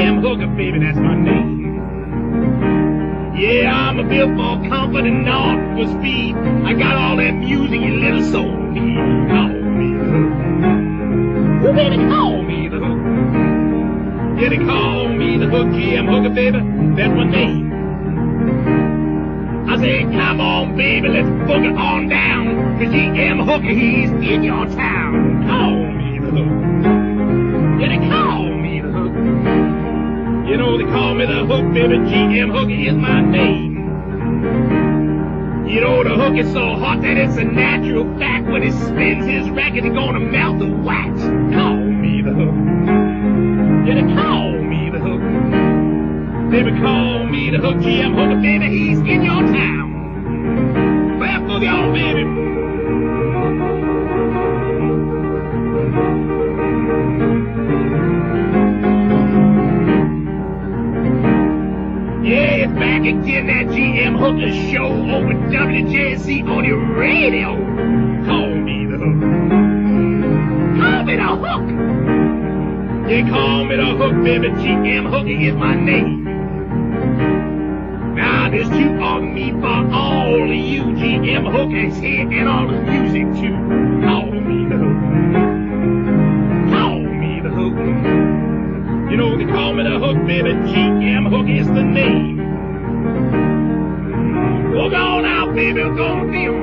GM Hooker, baby, that's my name. Yeah, I'm a built for comfort and not for speed. I got all that music your little soul needs. Call me the Hook. Oh, baby, call me the Hook. Yeah, they call me the Hook, GM Hooker, baby, that's my name. I say, come on, baby, let's book it on down. Cause GM Hooker, he's in your town. Call me the Hook. Yeah, they call me the Hook. You know they call me the Hook, baby. GM Hooker is my name. You know the hook is so hot that it's a natural fact. When he spins his record, he's gonna melt the wax. Call me the Hook. Yeah, they call me the Hook. Baby, call me the Hook. GM Hooker, baby, he's in your town. Clap for y'all, baby. Yeah, it's back again, that GM Hooker show over WJZ on your radio. Call me the Hook. Call me the Hook. Yeah, call me the Hook, baby. GM Hooker is my name. Now, there's two on me for all of you. GM Hooker's here and all the music, too. Call me the Hook. Call me the Hook. You know they call me the Hook, baby. GM Hook is the name. Look on out, baby. We're gonna feel.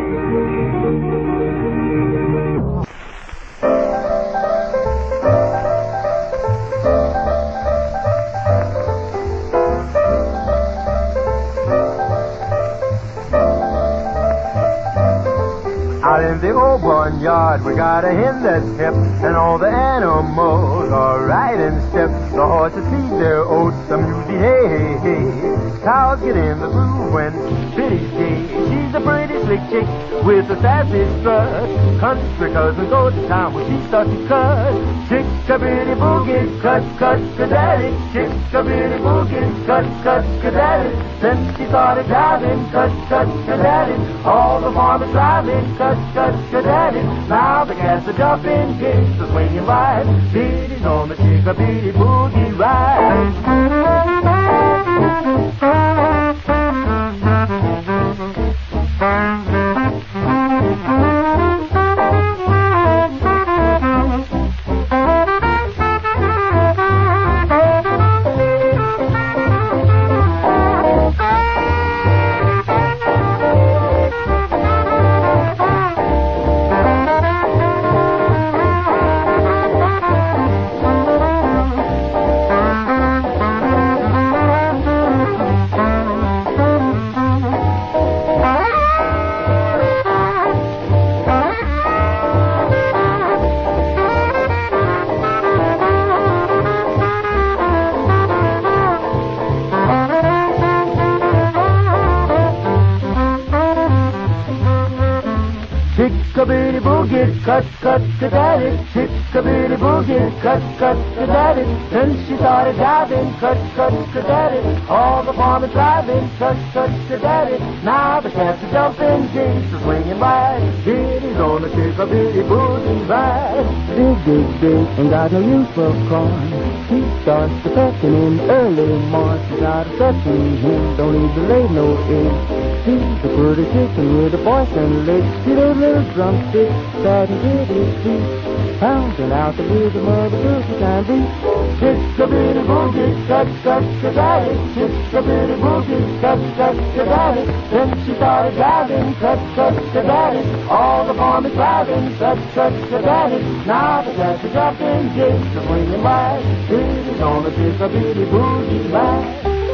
Out in the old barnyard, we got a hen that's hip, and all the animals are right in step. The horses feed their oats, the music, hey, hey, hey. Cows get in the groove when Biddy's gay. She's a pretty slick chick with a sassy strut. Country cousin goes to town when she starts to cut. Chick-a-bitty boogie, cut, cut, cadaddy. Chick-a-bitty boogie, cut, cut, cadaddy. Since she started driving, cut, cut, cadaddy. All the farmers driving, cut, cut, cadaddy. Now the cats are jumping, kids are swinging by. Biddy's on the chick-a-bitty boogie ride. Chick-a-bitty boogie, cut, cut, cadaddy. Chick-a-bitty boogie, cut, cut, cadaddy. Then she started driving, cut, cut, cadaddy. All the farmers driving, cut, cut, cadaddy. Now the cats are jumping, jinks are swinging by. Biddy's on the chick-a-bitty boogie ride. Dig, dig, dig, ain't got no use for corn. He starts to pecking in early March. He's got a sucking hen, don't need to lay no eggs. She's a pretty chicken with a voice and legs. See those little drumsticks, sad and pretty sweet, pounding out the rhythm of the turkey time beat. Chick-a-bitty boogie, cut, cut, cadaddy. Chick-a-bitty boogie, cut, cut, cadaddy. Then she started driving, cut, cut, cadaddy. All the farmers driving, cut, cut, cadaddy. Now the cats are jumping, jigs are swinging by. Biddy's on the chick-a-bitty boogie ride.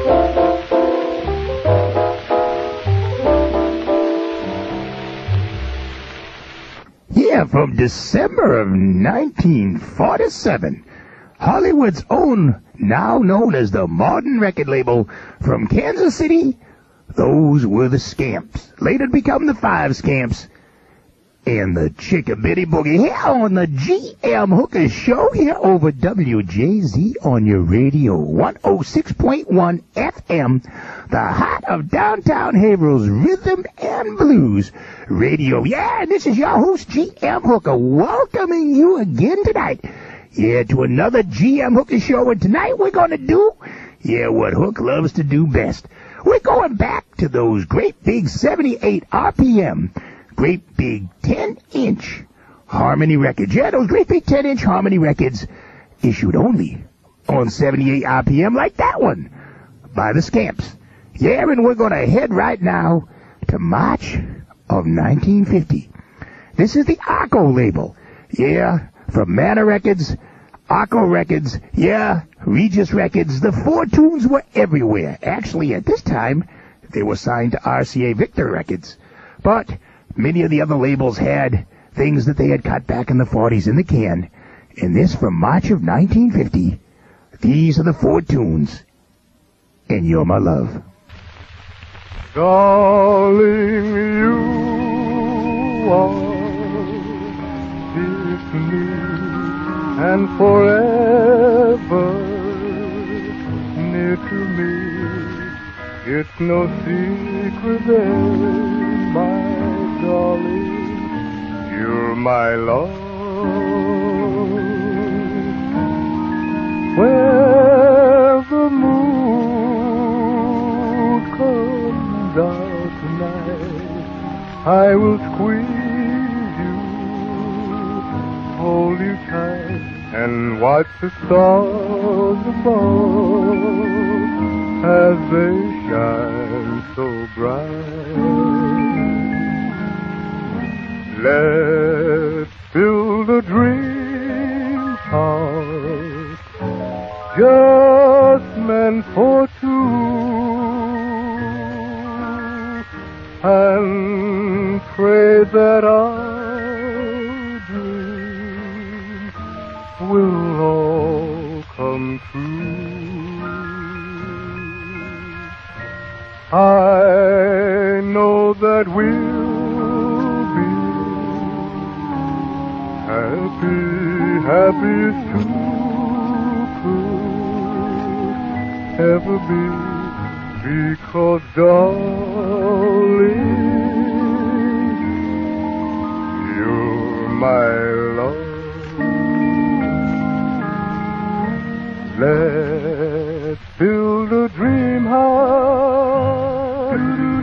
Yeah, from December of 1947, Hollywood's own, now known as the Modern Record Label, from Kansas City, those were the Scamps. Later to become the Five Scamps and the Chick-a-bitty Boogie. Here on the GM Hooker Show, here over WJZ on your radio, 106.1 FM, the heart of downtown Haverhill's Rhythm and Blues Radio. Yeah, this is your host, GM Hooker, welcoming you again tonight. Yeah, to another GM Hooker show, and tonight we're gonna do, what Hook loves to do best. We're going back to those great big 78 RPM, great big 10-inch Harmony records. Yeah, those great big 10-inch Harmony records issued only on 78 RPM, like that one by the Scamps. Yeah, and we're gonna head right now to March of 1950. This is the Arco label. Yeah, from Mana Records, Arco Records, Regis Records. The Four Tunes were everywhere. Actually, at this time, they were signed to RCA Victor Records. But many of the other labels had things that they had cut back in the 40s in the can. And this from March of 1950. These are the Four Tunes. And You're My Love. Darling, you are dear to me, and forever near to me. It's no secret then, my darling, you're my love. Where the moon comes out tonight, I will squeeze you, hold you tight, and watch the stars above as they shine so bright. Let's build a dream house just meant for two, and pray that our dreams will all come true. I know that we'll be happy as two could ever be, because darling, you're my love. Let's build a dream house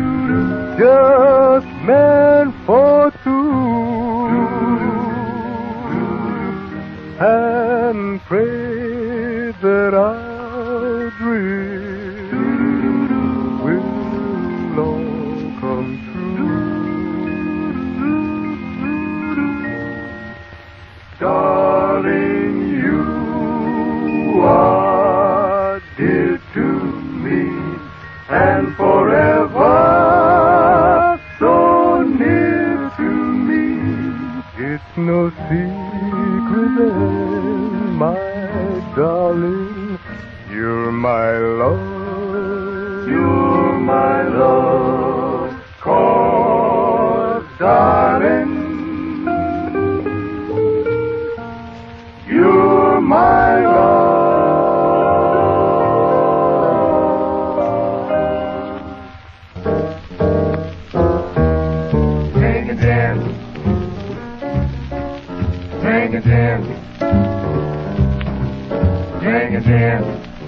just meant for two, and pray that our dreams will all come true. Darling, you are dear to me, and forever so near to me. It's no secret then, my darling, you're my love. You're my love, 'cause darling, you're my love. Drink and dance, drink and dance, drink and dance,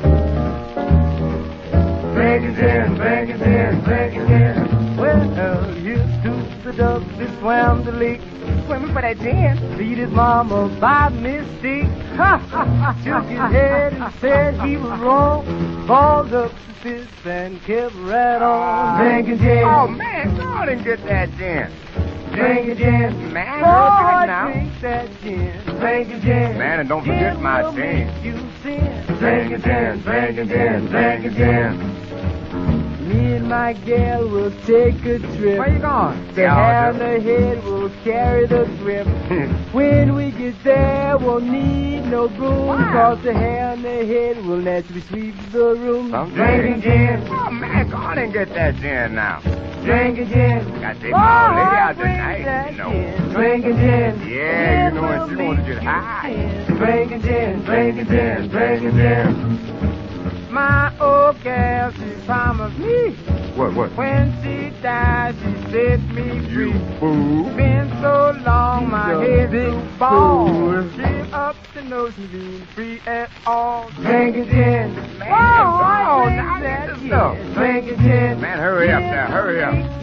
drink and dance, drink and dance, drink and dance. Well, here's to the duck that swam the lake, swimming for that gin. Beat his mama by mistake. Shook his head and said he was wrong. Balled up the fist and kept right on drinking gin. Oh, man, go on and get that gin. Drinking gin, Man, don't drink boy, now. drink that gin. Drinking gin, Man, and don't forget my will gin. make you sin. Drinking gin, drinking gin, drinking gin. Me and my gal will take a trip. Where you going? The hammerhead will carry the grip. When we get there, we'll need no broom. Why? 'Cause the hammerhead will naturally sweep the room. Drinking gin, Oh, man, go on and get that gin now. drinking gin. Got to take my old lady out drink tonight, that you know. gin. Drinking gin. Yeah, you know, and she Gin wants to will get high. make you sin. Drinking gin, drinking gin, drinking gin. My old gal well, she promised me. What? When she died, she set me free. You fool. Been so long, my head's big too bald. fool. Give up the notion being free at all. Drinking gin. Man, Oh, now get this stuff. Drinking gin. Man, hurry up now, hurry up. Man,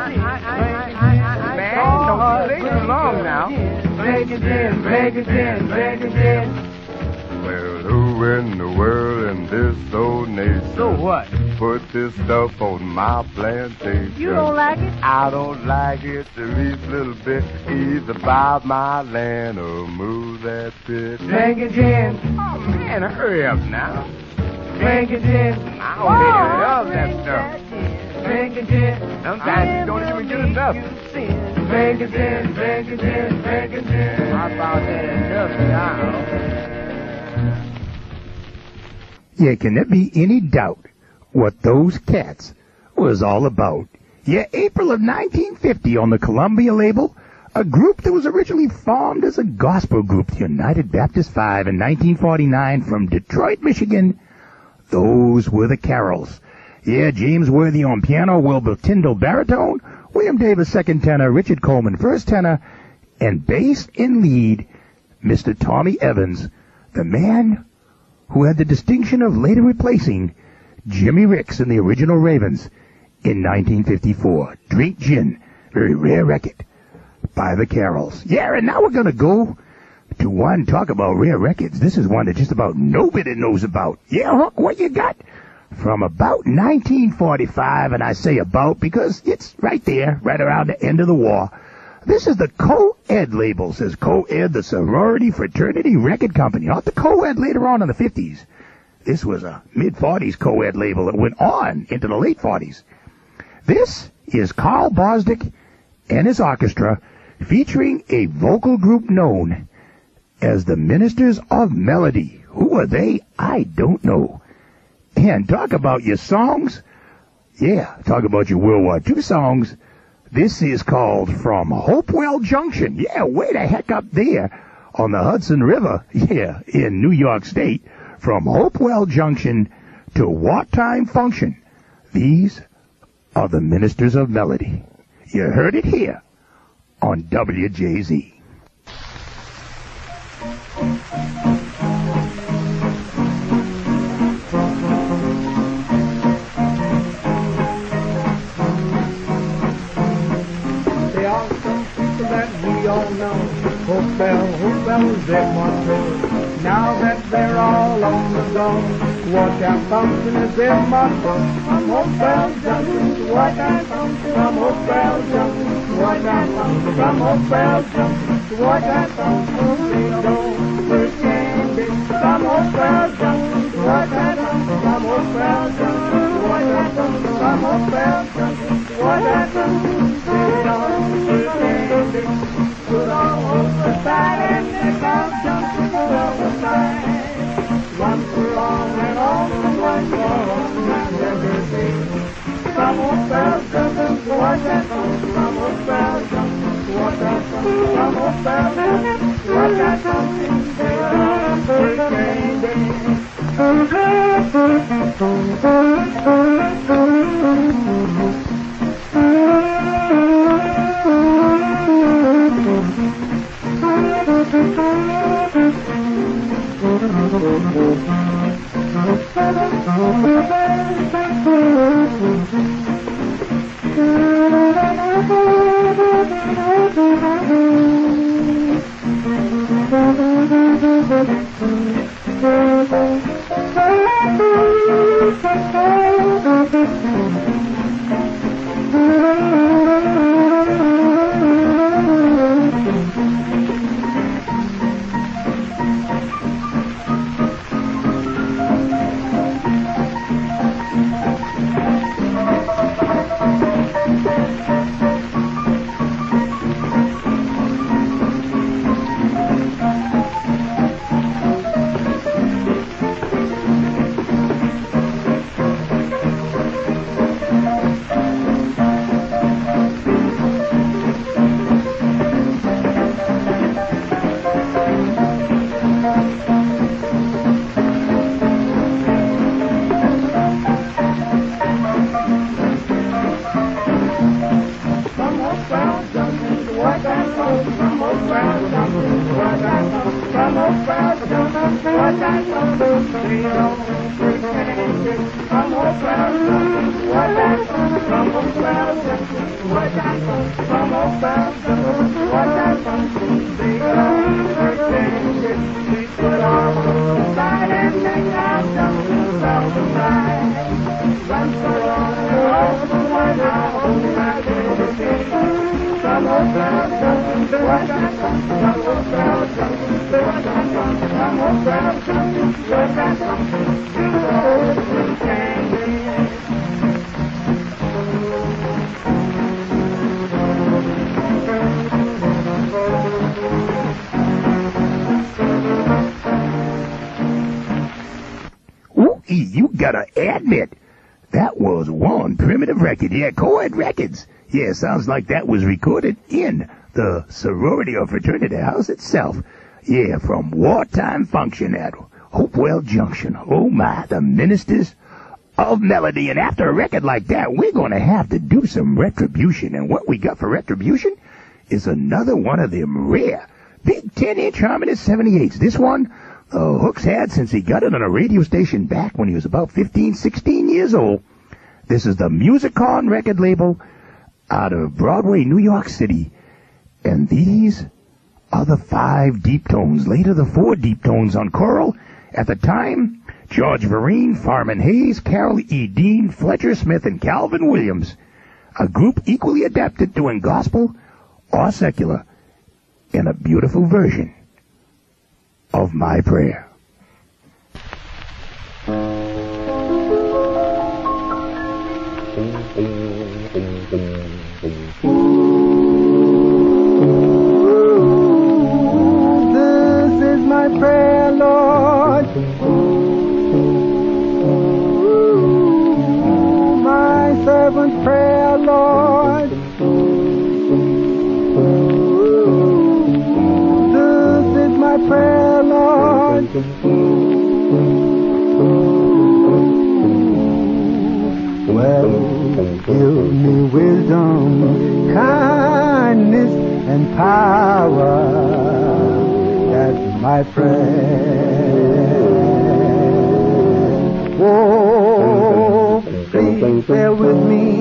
Man, don't delay too long now. Drinking gin, drinking gin, drinking gin. Well, who in the world in this old nation So what? put this stuff on my plantation? You don't like it? I don't like it the least little bit. Either buy my land or move that pit. Drinking gin, Oh, man, hurry up now. drinking gin. I don't really love that stuff. Drinking gin. Sometimes you don't even get enough. Drinking gin, drinking gin, drinking gin. How about that industry now? Yeah, can there be any doubt what those cats was all about? Yeah, April of 1950 on the Columbia label, a group that was originally formed as a gospel group, the United Baptist Five, in 1949 from Detroit, Michigan. Those were the Carols. Yeah, James Worthy on piano, Wilbur Tyndall baritone, William Davis second tenor, Richard Coleman first tenor, and bass and lead, Mr. Tommy Evans, the man who had the distinction of later replacing Jimmy Ricks in the original Ravens in 1954. Drink Gin, very rare record by the Carols. Yeah, and now we're going to go to one, talk about rare records. This is one that just about nobody knows about. Yeah, Hook, what you got? From about 1945, and I say about because it's right there, right around the end of the war. This is the Co-Ed label, says Co-Ed, the sorority fraternity record company. Not the Co-Ed later on in the 50s. This was a mid-40s Co-Ed label that went on into the late 40s. This is Carl Bosdick and his orchestra featuring a vocal group known as the Ministers of Melody. Who are they? I don't know. And talk about your songs. Yeah, talk about your World War II songs. This is called From Hopewell Junction. Yeah, way the heck up there on the Hudson River. Yeah, in New York State. From Hopewell Junction to Wartime Function. These are the Ministers of Melody. You heard it here on WJZ. We all know Hopewell is their motto. Now that they're all on the go, Wartime Function is their motto. From Hopewell Junction to Wartime Function. From Hopewell Junction to Wartime Function. From Hopewell Junction to Wartime Function. They go first standing. From Hopewell Junction to Wartime Function. From Hopewell Junction to Wartime Function. From Hopewell Junction to Wartime Function. They go first standing. Put all hope aside and they come jumping for the side. One for all and all for one for all and everything. From Hopewell Junction to Wartime Function. From Hopewell Junction to Wartime Function. From Hopewell Junction to Wartime Function. They come first standing. Ooh, you gotta admit, that was one primitive record. Yeah, Co-Ed Records. Yeah, sounds like that was recorded in the sorority or fraternity house itself. Yeah, from Wartime Function at Hopewell Junction. Oh my, the ministers of melody. And after a record like that, we're gonna have to do some retribution. And what we got for retribution is another one of them rare big 10-inch harmonious 78s. This one, Hooks had since he got it on a radio station back when he was about 15, 16 years old. This is the Musicon record label out of Broadway, New York City. And these are the 5 deep tones. Later, the 4 deep tones on choral. At the time, George Vereen, Farman Hayes, Carol E. Dean, Fletcher Smith, and Calvin Williams. A group equally adept at doing gospel or secular in a beautiful version of My Prayer. This is my prayer, Lord. My servant's prayer, Lord. This is my prayer, Lord. Well, give me wisdom, kindness, and power. That's my prayer. Oh, please bear with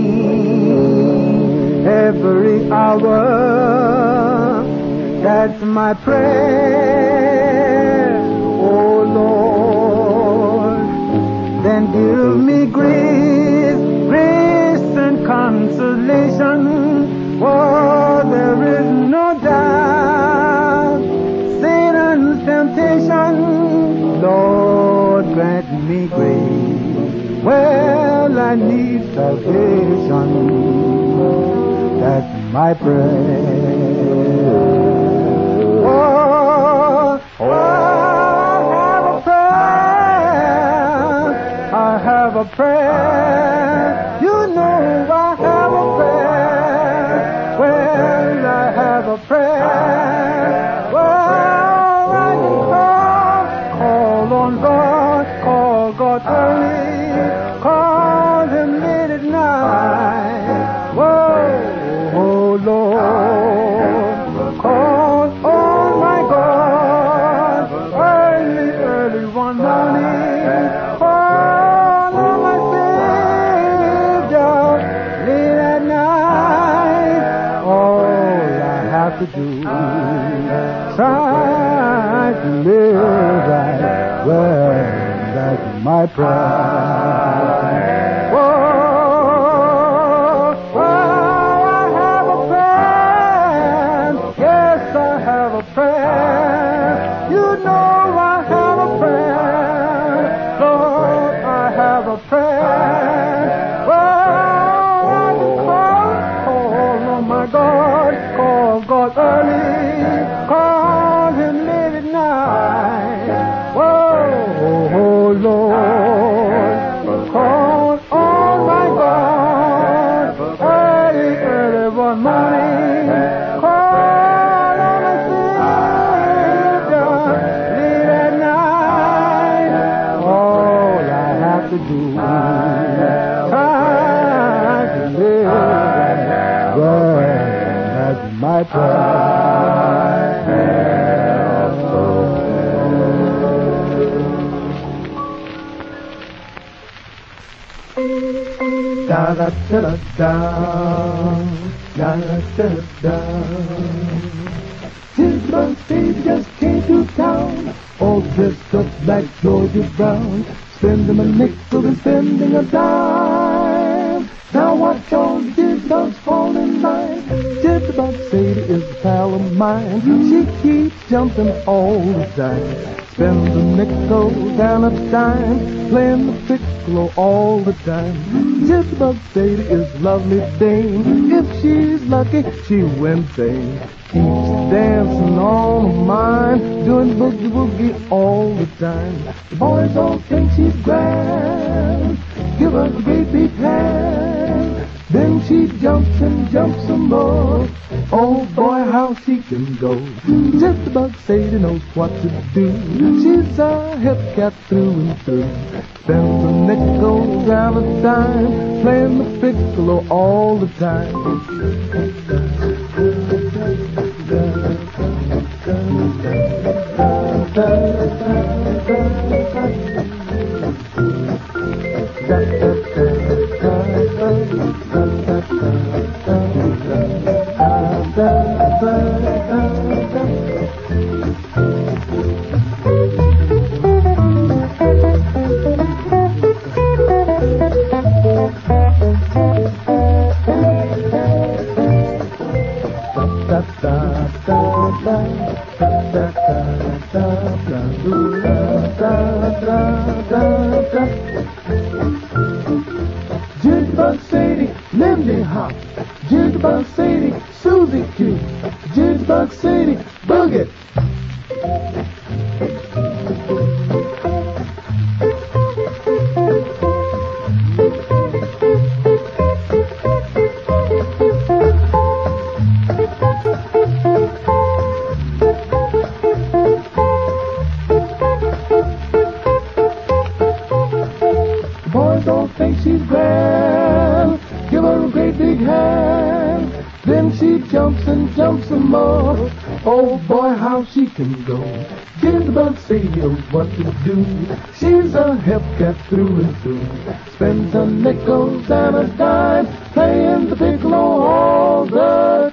me every hour. That's my prayer. Oh, Lord, then give me grace and consolation, for there is no doubt Satan's temptation. Lord, grant me grace. Well, I need salvation. That's my prayer. I have a prayer. I have a prayer. You know I have a prayer. Well, I have a prayer. Well, I can call on God, call God early, call Him late at night. Whoa, oh Lord, call on my God early, early one morning. Call on my Savior late at night. All I have to do, try to live right. Well, that's my prayer. Whoa, I have a prayer. Yes, I have a prayer. You know I have a prayer. Lord, I have a prayer. Well, I can call on my God, call God early, call Him late at night. Whoa, oh Lord, call on my God early, early one morning. Call on my Savior late at night. All I have to do, try to live right. Well, that's my prayer. Da da da da da da da da. Jitterbug Sadie just came to town, all dressed up like Georgia Brown, spending a nickel and spending a dime. Now watch all the jitterbugs fall in line. Jitterbug Sadie is a pal of mine. She keeps jumping all the time, spends a nickel and a dime, playing the piccolo all the time. Jitterbug Sadie is a lovely dame. If she's lucky, she wins fame. Keeps dancing on her mind, doing boogie woogie all the time. The boys all think she's grand, give her a great big hand. Then she jumps and jumps some more. Oh boy, how she can go. Jitterbug Sadie knows what to do. She's a hip cat through and through. Spends a nickel and a dime, playing the piccolo all the time. Jitterbug Sadie, Lindy Hop. Jitterbug Sadie, Susie Q. Jitterbug Sadie, Boogie. Boys all think she's grand, give her a great big hand. Then she jumps and jumps some more. Oh boy, how she can go. Jitterbug Sadie knows what to do. She's a hip cat through and through. Spends her nickels and a dime, playing the piccolo all the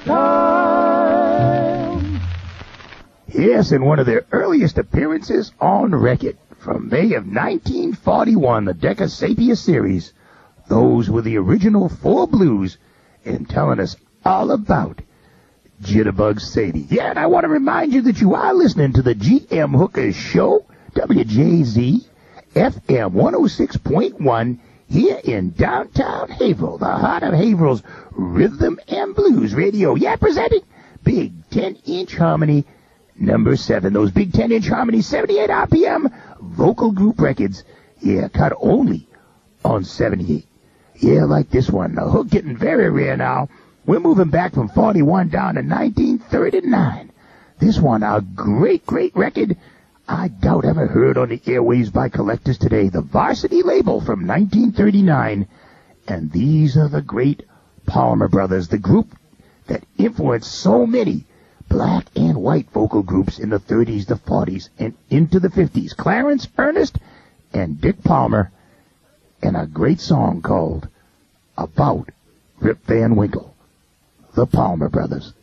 time. Yes, in one of their earliest appearances on record, from May of 1941, the Decca Sapia series, those were the original four blues, and telling us all about Jitterbug Sadie. Yeah, and I want to remind you that you are listening to the G.M. Hooker Show, WJZ, FM 106.1, here in downtown Haverhill, the heart of Haverhill's Rhythm and Blues Radio. Yeah, presenting Big 10-inch Harmony number 7. Those Big 10-inch Harmony 78 RPM vocal group records, yeah, cut only on 78. Yeah, like this one. The hook getting very rare now. We're moving back from 41 down to 1939. This one, a great, great record I doubt ever heard on the airwaves by collectors today. The Varsity label from 1939. And these are the great Palmer Brothers, the group that influenced so many black and white vocal groups in the 30s, the 40s, and into the 50s. Clarence, Ernest, and Dick Palmer, and a great song called About Rip Van Winkle. The Palmer Brothers.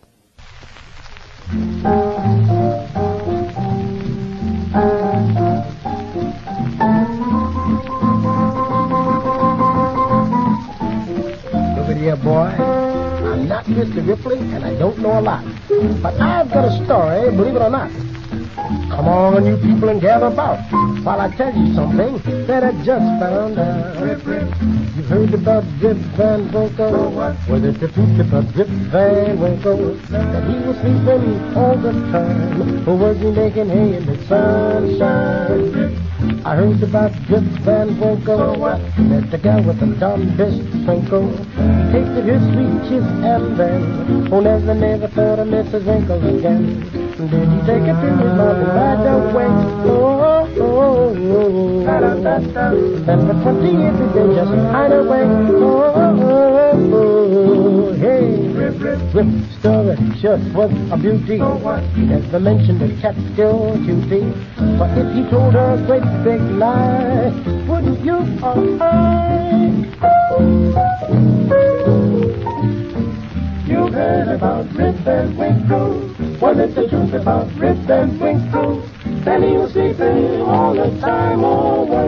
Look at here, boy. I'm not Mr. Ripley, and I don't know a lot. But I've got a story, believe it or not. Come on, you people, and gather about while I tell you something that I just found out. You've heard about Rip Van Winkle? Was it the truth about Rip Van Winkle? That he was sleeping all the time, or was he making hay in the sunshine? I heard about Rip Van Winkle, that the guy with the darndest twinkle tasted his sweet and then, oh, never thought of Mrs. Winkle again. Did he take it to his mouth and ride away? Then for 20 years he did just hide away. Hey, Rip's story sure was a beauty. He never mentioned a Catskill cutie. But if he told her a great big lie, wouldn't you or I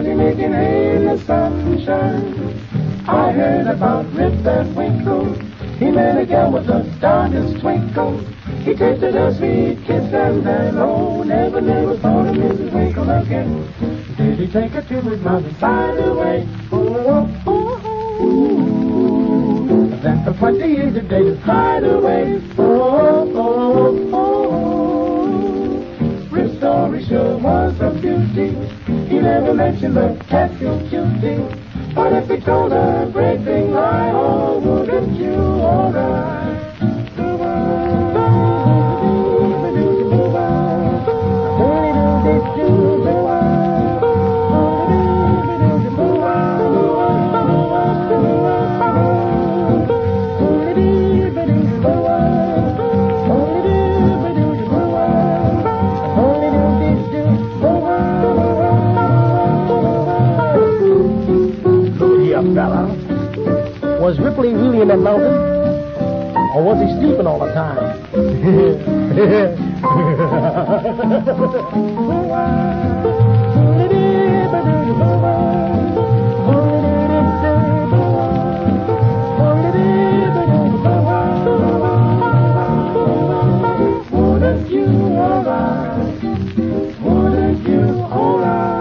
picnicking in the sunshine. I heard about Rip Van Winkle. He met a gal with the darkest twinkle. He tasted a sweet kiss and then, oh, never thought of Mrs. Winkle again. Did he take her to his mother by the way? Oh, oh, oh, ooh. Then for 20 years they dated hide away. Oh, oh, oh. Rip's story sure was a beauty. He never mentioned the Catfield cutie. But if he told a great big lie, oh, wouldn't you alright? Fella, was Ripley really in that mountain, or was he sleeping all the time? Wouldn't you alright? Wouldn't you alright?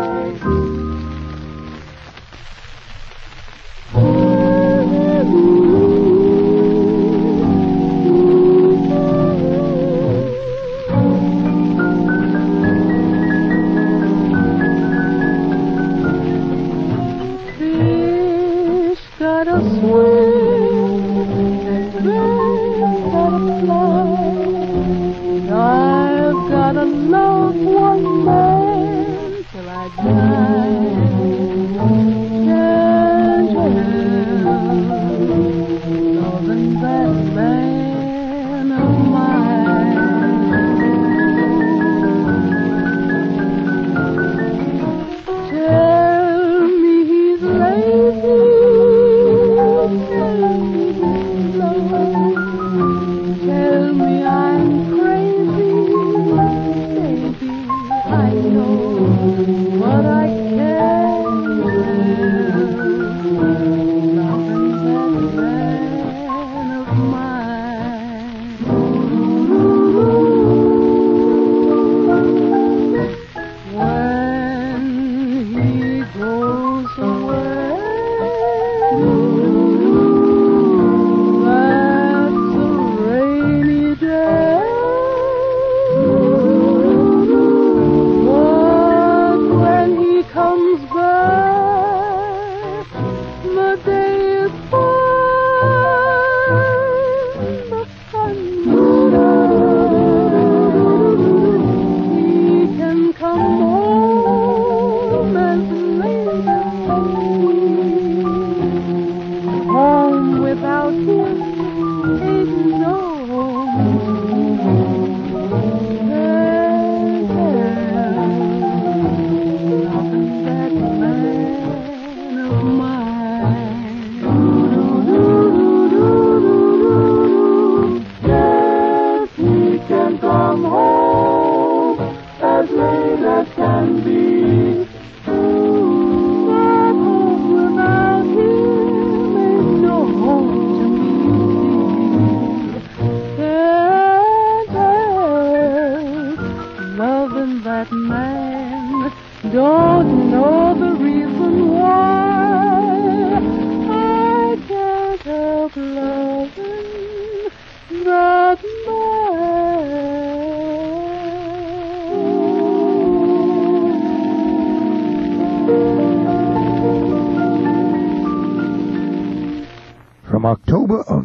From October of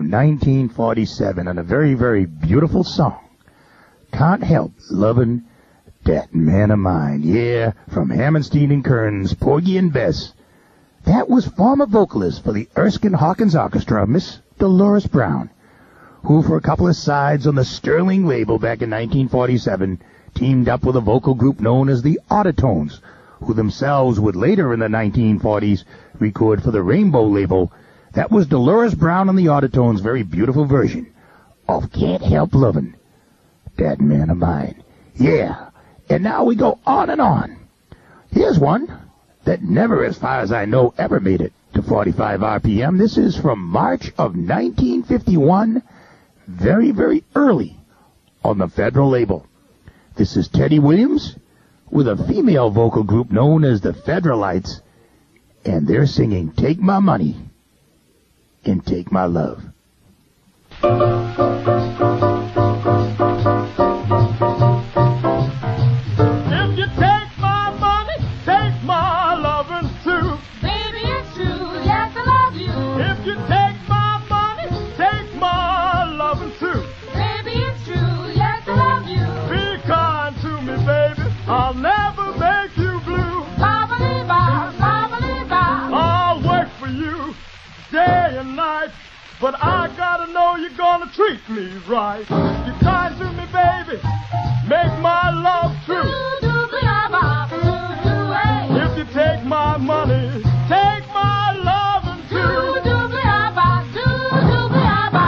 1947, and a very, very beautiful song, Can't Help Lovin' That Man of Mine. Yeah, from Hammerstein and Kearns, Porgy and Bess. That was former vocalist for the Erskine Hawkins Orchestra, Miss Dolores Brown, who for a couple of sides on the Sterling label back in 1947 teamed up with a vocal group known as the Autotones, who themselves would later in the 1940s record for the Rainbow label. That was Dolores Brown and the Autotones' very beautiful version of Can't Help Lovin' That Man of Mine. Yeah, and now we go on and on. Here's one that never, as far as I know, ever made it to 45 RPM. This is from March of 1951, very, very early on the Federal label. This is Teddy Williams with a female vocal group known as the Federalites, and they're singing Take My Money and Take My Love. If you take my money, take my loving too. Baby, it's true, yes, I love you. If you take my money, take my loving too. Baby, it's true, yes, I love you. Be kind to me, baby, I'll never make you blue. Ba-ba-dee-ba, ba-ba-dee-ba. I'll work for you day and night, but I gotta know you're gonna treat me right. You're kind to me, baby, make my love true. Do-do-ba-ba, do-do-ay. If you take my money, take my loving too. Do-do-ba-ba, do-do-ba-ba.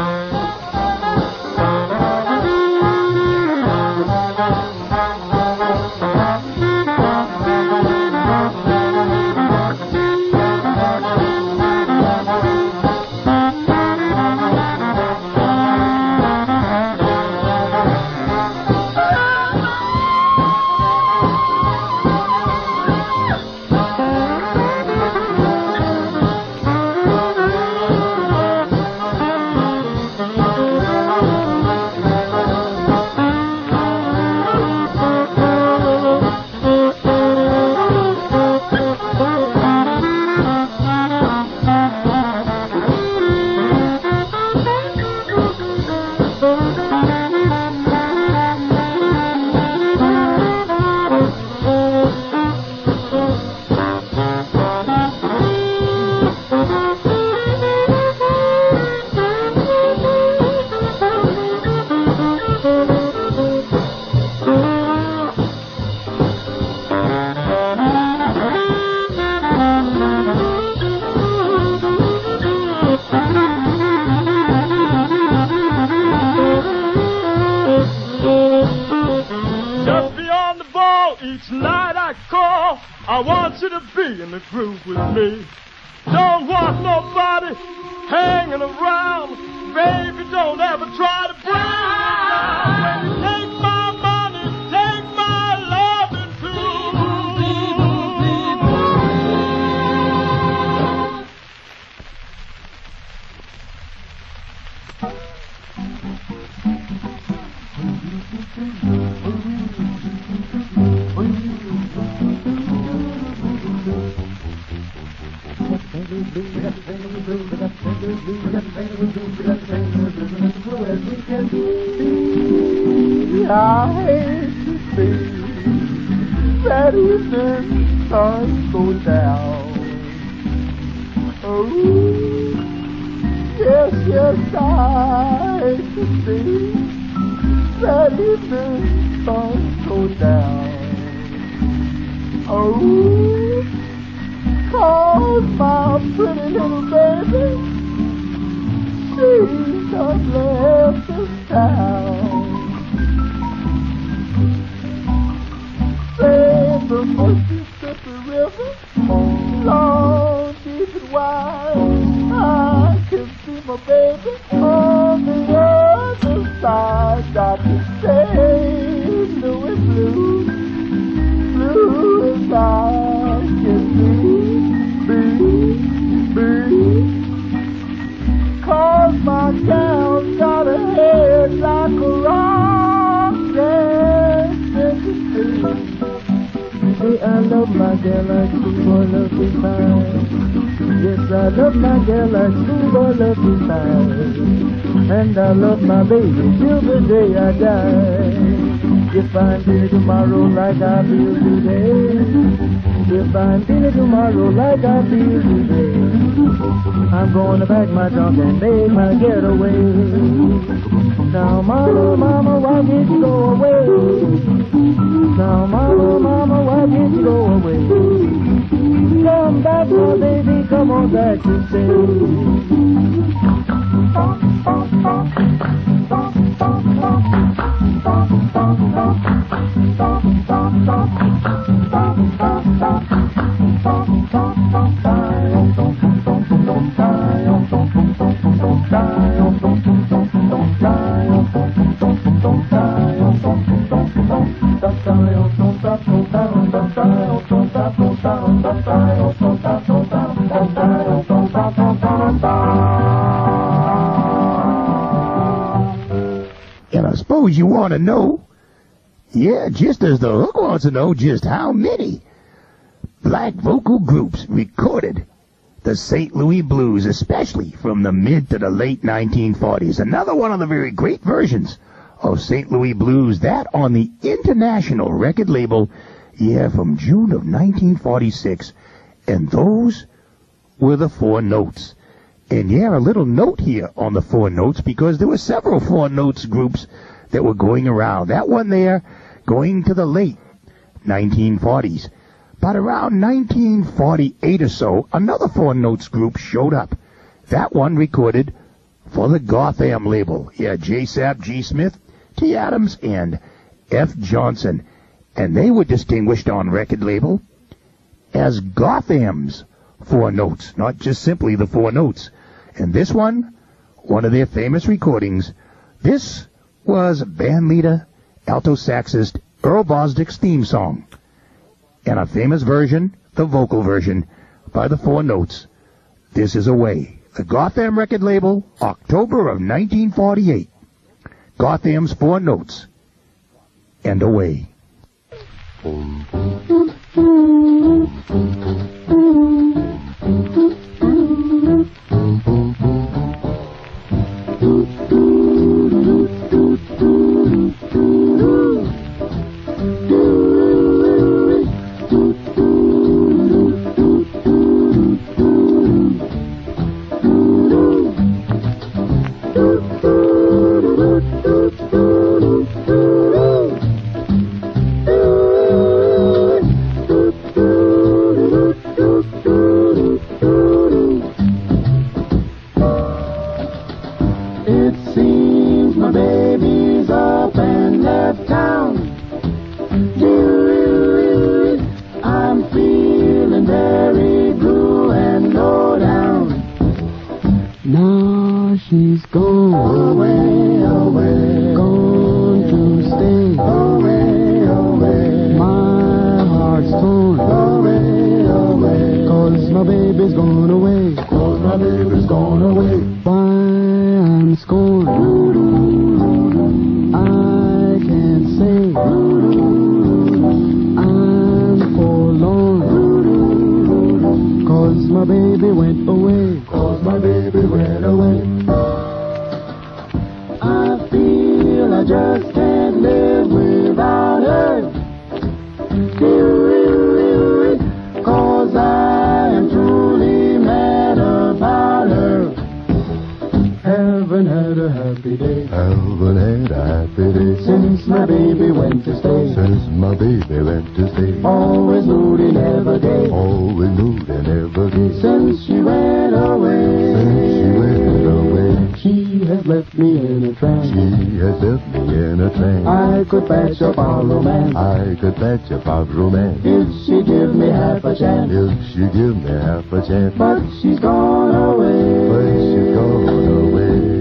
Just beyond the ball, each night I call. I want you to be in the groove with me. Don't want nobody hanging around. Baby, don't ever try to bring me down. Take my money, take my loving too. I hate to see that evening sun go down. Oh, yes, yes, I hate to see that evening sun go down. Oh, 'cause my pretty little baby, she's done left this town. Save the Mississippi River, long, deep and wide. I can see my baby on the other side. Got to stay blue and blue, blue as I can be. 'Cause my gal's got a head like a rock, yes, see, I love my girl like schoolboy love me fine. Yes, I love my girl like schoolboy love me fine. And I love my baby till the day I die. If I'm feeling tomorrow like I feel today, if I'm feeling tomorrow like I feel today, I'm gonna pack my trunk and make my getaway. Now, mama, mama, why did you go away? Now, mama, mama, why did you go away? Come back, my baby, come on back to stay. suppose you want to know, yeah, just as the hook wants to know just how many black vocal groups recorded the St. Louis Blues, especially from the mid to the late 1940s. Another one of the very great versions of St. Louis Blues, that on the International record label, yeah, from June of 1946. And those were the Four Notes. And yeah, a little note here on the Four Notes, because there were several Four Notes groups that were going around. That one there going to the late 1940s. But around 1948 or so, another Four Notes group showed up. That one recorded for the Gotham label. Yeah, J. Sapp, G. Smith, T. Adams, and F. Johnson. And they were distinguished on record label as Gotham's Four Notes, not just simply the Four Notes. And this one of their famous recordings, this was band leader, alto saxist Earl Bosdick's theme song. And a famous version, the vocal version, by the Four Notes, This Is Away. The Gotham record label, October of 1948. Gotham's Four Notes, and Away. I could patch up our romance. I could patch up our romance. If she give me half a chance. If she give me half a chance. But she's gone away. But she's gone away.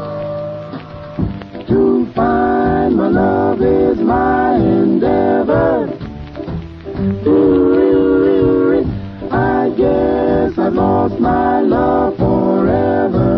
To find my love is my endeavor. I guess I've lost my love forever.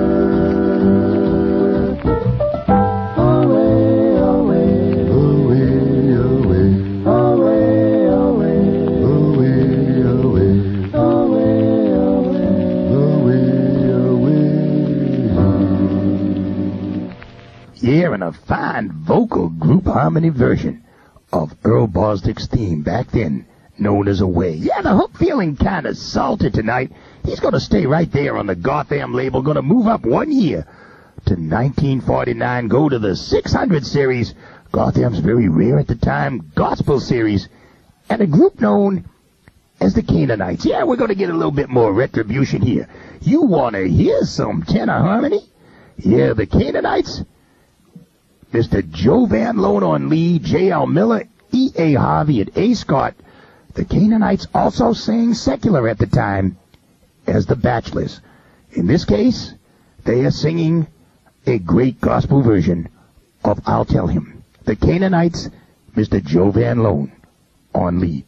Yeah, and a fine vocal group harmony version of Earl Bosdick's theme back then, known as Away. Yeah, the hook feeling kind of salted tonight. He's going to stay right there on the Gotham label, going to move up 1 year to 1949, go to the 600 series, Gotham's very rare at the time, gospel series, and a group known as the Canaanites. Yeah, we're going to get a little bit more retribution here. You want to hear some tenor harmony? Yeah, the Canaanites, Mr. Joe Van Loan on lead, J.L. Miller, E.A. Harvey, and A. Scott. The Canaanites also sang secular at the time as the Bachelors. In this case, they are singing a great gospel version of I'll Tell Him. The Canaanites, Mr. Joe Van Loan on lead.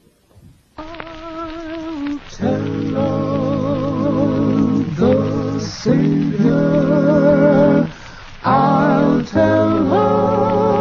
I'll tell of the Savior. I'll tell her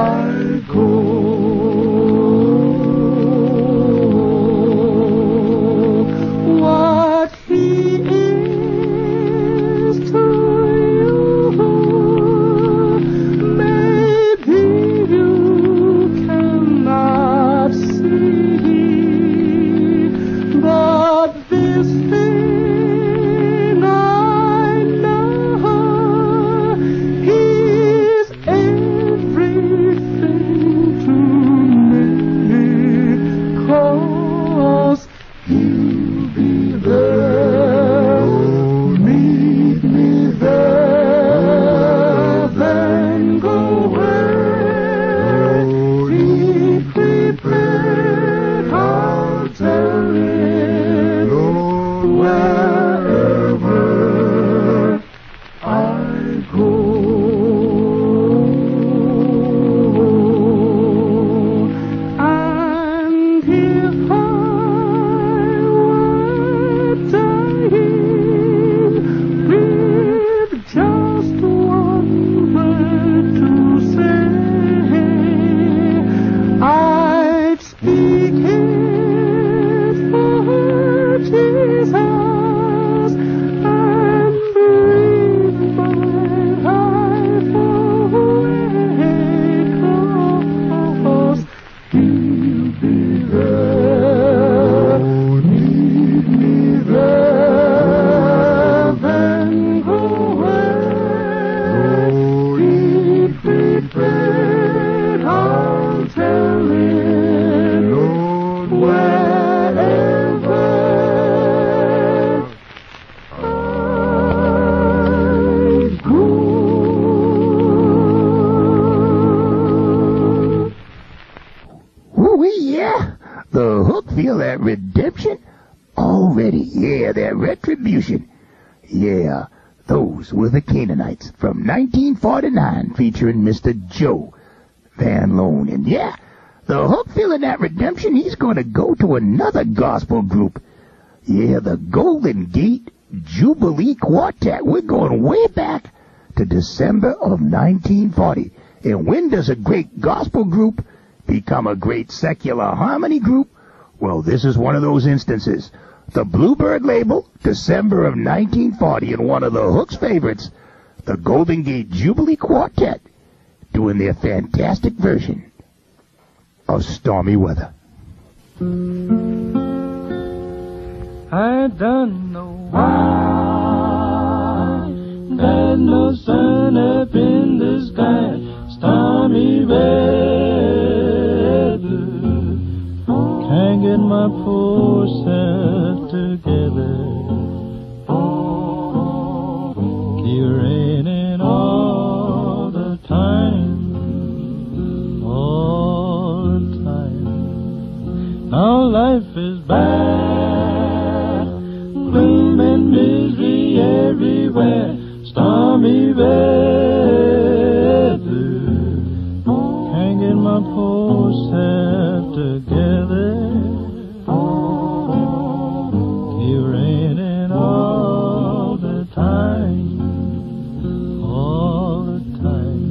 I go. What he is to you, maybe you cannot see, but this thing I know, he's everything to me, 'cause he'll be there, meet me there, then go where he prepared. I'll tell it wherever I go. And if I were dying with just one word to say, I'd speak it for Jesus and breathe my life away, 'cause he'll be there, meet me there, then go where he prepared. I'll tell it wherever I go. Ooh, yeah. The Hook feel that redemption already. Yeah, that retribution. Yeah, those were the Canaanites from 1949 featuring Mr. Joe Van Loan. And yeah, the Hook feeling that redemption, he's going to go to another gospel group. Yeah, the Golden Gate Jubilee Quartet. We're going way back to December of 1940. And when does a great gospel group become a great secular harmony group? Well, this is one of those instances. The Bluebird label, December of 1940, and one of the Hook's favorites, the Golden Gate Jubilee Quartet, doing their fantastic version of Stormy Weather. I don't know why there's no sun up in the sky. Stormy weather, can't get my poor self together. Keep raining all the time, all the time. Now life is bad, gloom and misery everywhere. Stormy weather, can't get my poor self together. Keep raining all the time, all the time.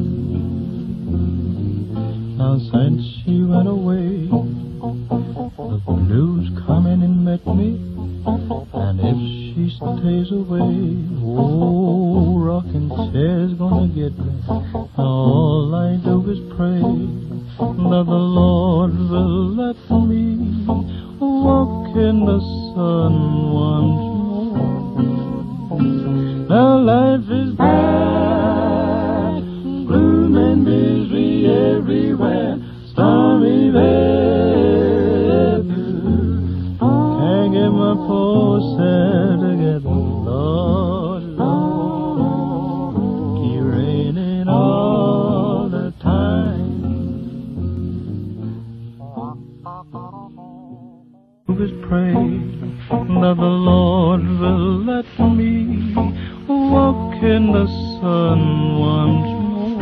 Now since she went away, the blues come in and met me, and if she stays away, oh, rocking chair's gonna get me. All I do is pray that the Lord will let me walk in the sun once more. Now life is bad, gloom and misery everywhere. Stormy weather, can't get my poor self together. Lord, Lord, keep raining all the time. Always pray that the Lord will let me walk in the sun once more.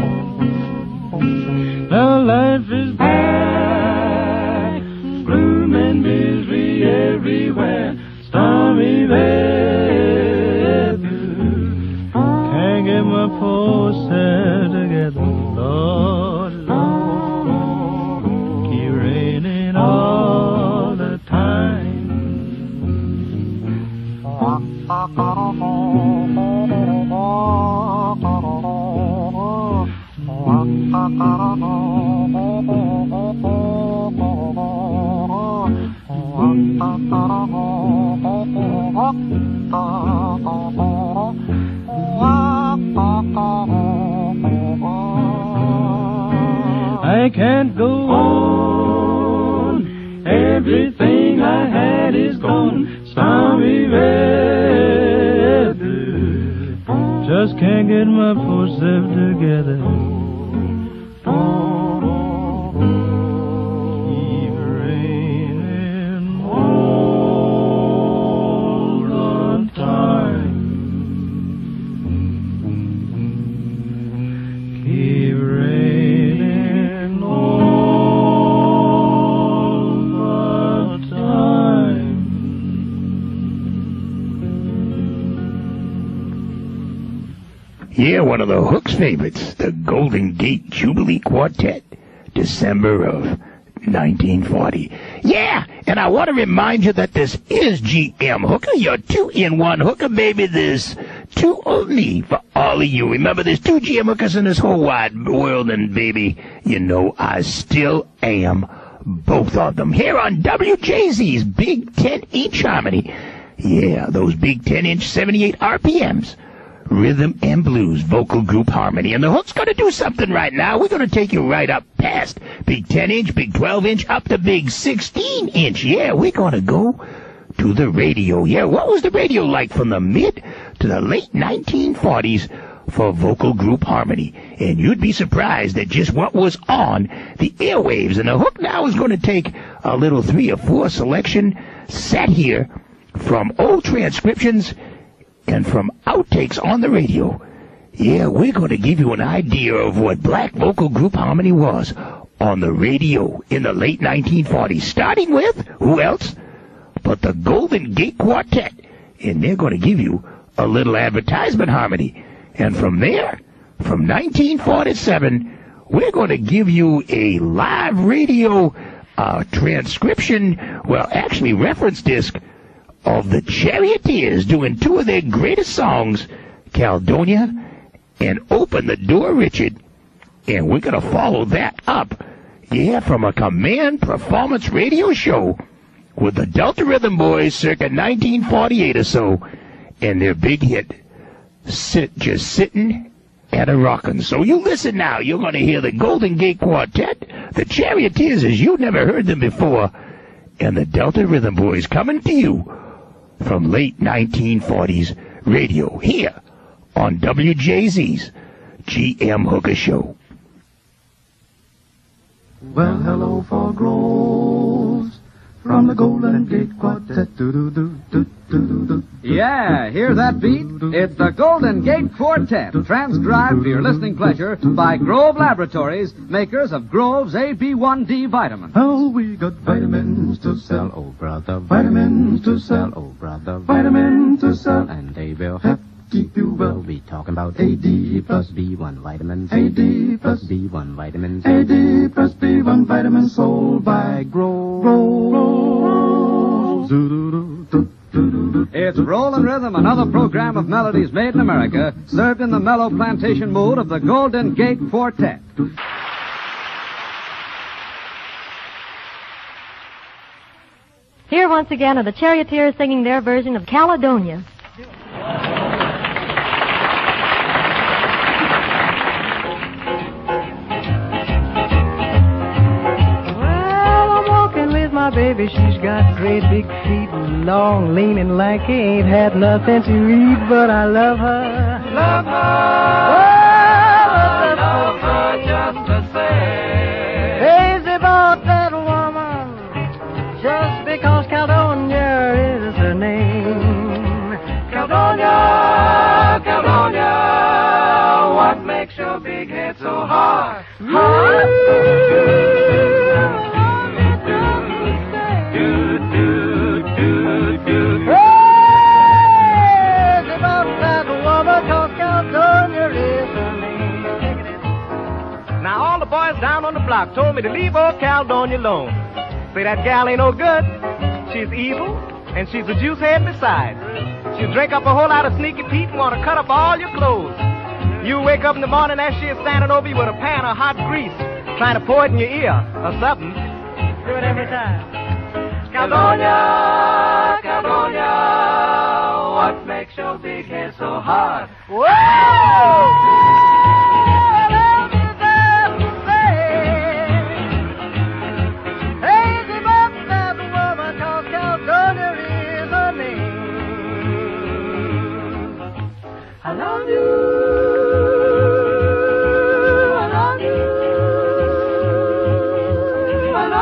Now life is bad, gloom and misery everywhere. Stormy weather, can't get my poor self together. Lord, Lord, I can't go on. Everything I had is gone. Stormy weather. Just can't get my poor self together. Keep raining all the time. Keep raining all the time. Yeah, one of the Hook's favorites, the Golden Gate Jubilee Quartet, December of 1940. Yeah, and I want to remind you that this is GM Hooker, your 2-in-1 hooker, baby. There's two of me for all of you. Remember, there's two GM Hookers in this whole wide world, and baby, you know I still am both of them. Here on WJZ's Big 10-inch harmony. Yeah, those big 10-inch 78 RPMs. Rhythm and blues, vocal group harmony. And the Hook's going to do something right now. We're going to take you right up past big 10-inch, big 12-inch, up to big 16-inch. Yeah, we're going to go to the radio. Yeah, what was the radio like from the mid to the late 1940s for vocal group harmony? And you'd be surprised at just what was on the airwaves. And the Hook now is going to take a little 3 or 4 selection set here from old transcriptions and from outtakes on the radio. Yeah, we're going to give you an idea of what black vocal group harmony was on the radio in the late 1940s, starting with, who else but the Golden Gate Quartet. And they're going to give you a little advertisement harmony. And from there, from 1947, we're going to give you a live radio transcription, well, actually reference disc, of the Charioteers doing 2 of their greatest songs, Caledonia and Open the Door, Richard. And we're going to follow that up, yeah, from a Command Performance radio show with the Delta Rhythm Boys circa 1948 or so, and their big hit, Just Sitting at a Rockin'. So you listen now. You're going to hear the Golden Gate Quartet, the Charioteers as you never heard them before, and the Delta Rhythm Boys coming to you from late 1940s radio here on WJZ's GM Hooker Show. Well, hello for Groves from the Golden Gate Quartet. Yeah, hear that beat? It's the Golden Gate Quartet, transcribed for your listening pleasure by Grove Laboratories, makers of Grove's AB1D vitamins. Oh, we got vitamins to sell, oh brother, vitamins to sell, oh brother, vitamins to sell, and they will help keep you well. We'll be talking about AD plus B1 vitamins, AD plus B1 vitamins, AD plus B1 vitamins sold by Grove. It's Rollin' Rhythm, another program of melodies made in America, served in the mellow plantation mood of the Golden Gate Quartet. Here once again are the Charioteers singing their version of Caledonia. My baby, she's got great big feet, long, lean, and lanky. Ain't had nothing to eat, but I love her. Love her. Oh, love her just the same. Crazy about that woman, just because Caledonia is her name. Caledonia, Caledonia, what makes your big head so hard? Down on the block told me to leave old Caledonia alone. Say that gal ain't no good. She's evil, and she's a juice head besides. She'll drink up a whole lot of Sneaky Pete and want to cut up all your clothes. You wake up in the morning, that she's standing over you with a pan of hot grease, trying to pour it in your ear or something. Do it every time. Caledonia, Caledonia, what makes your big head so hard? Whoa!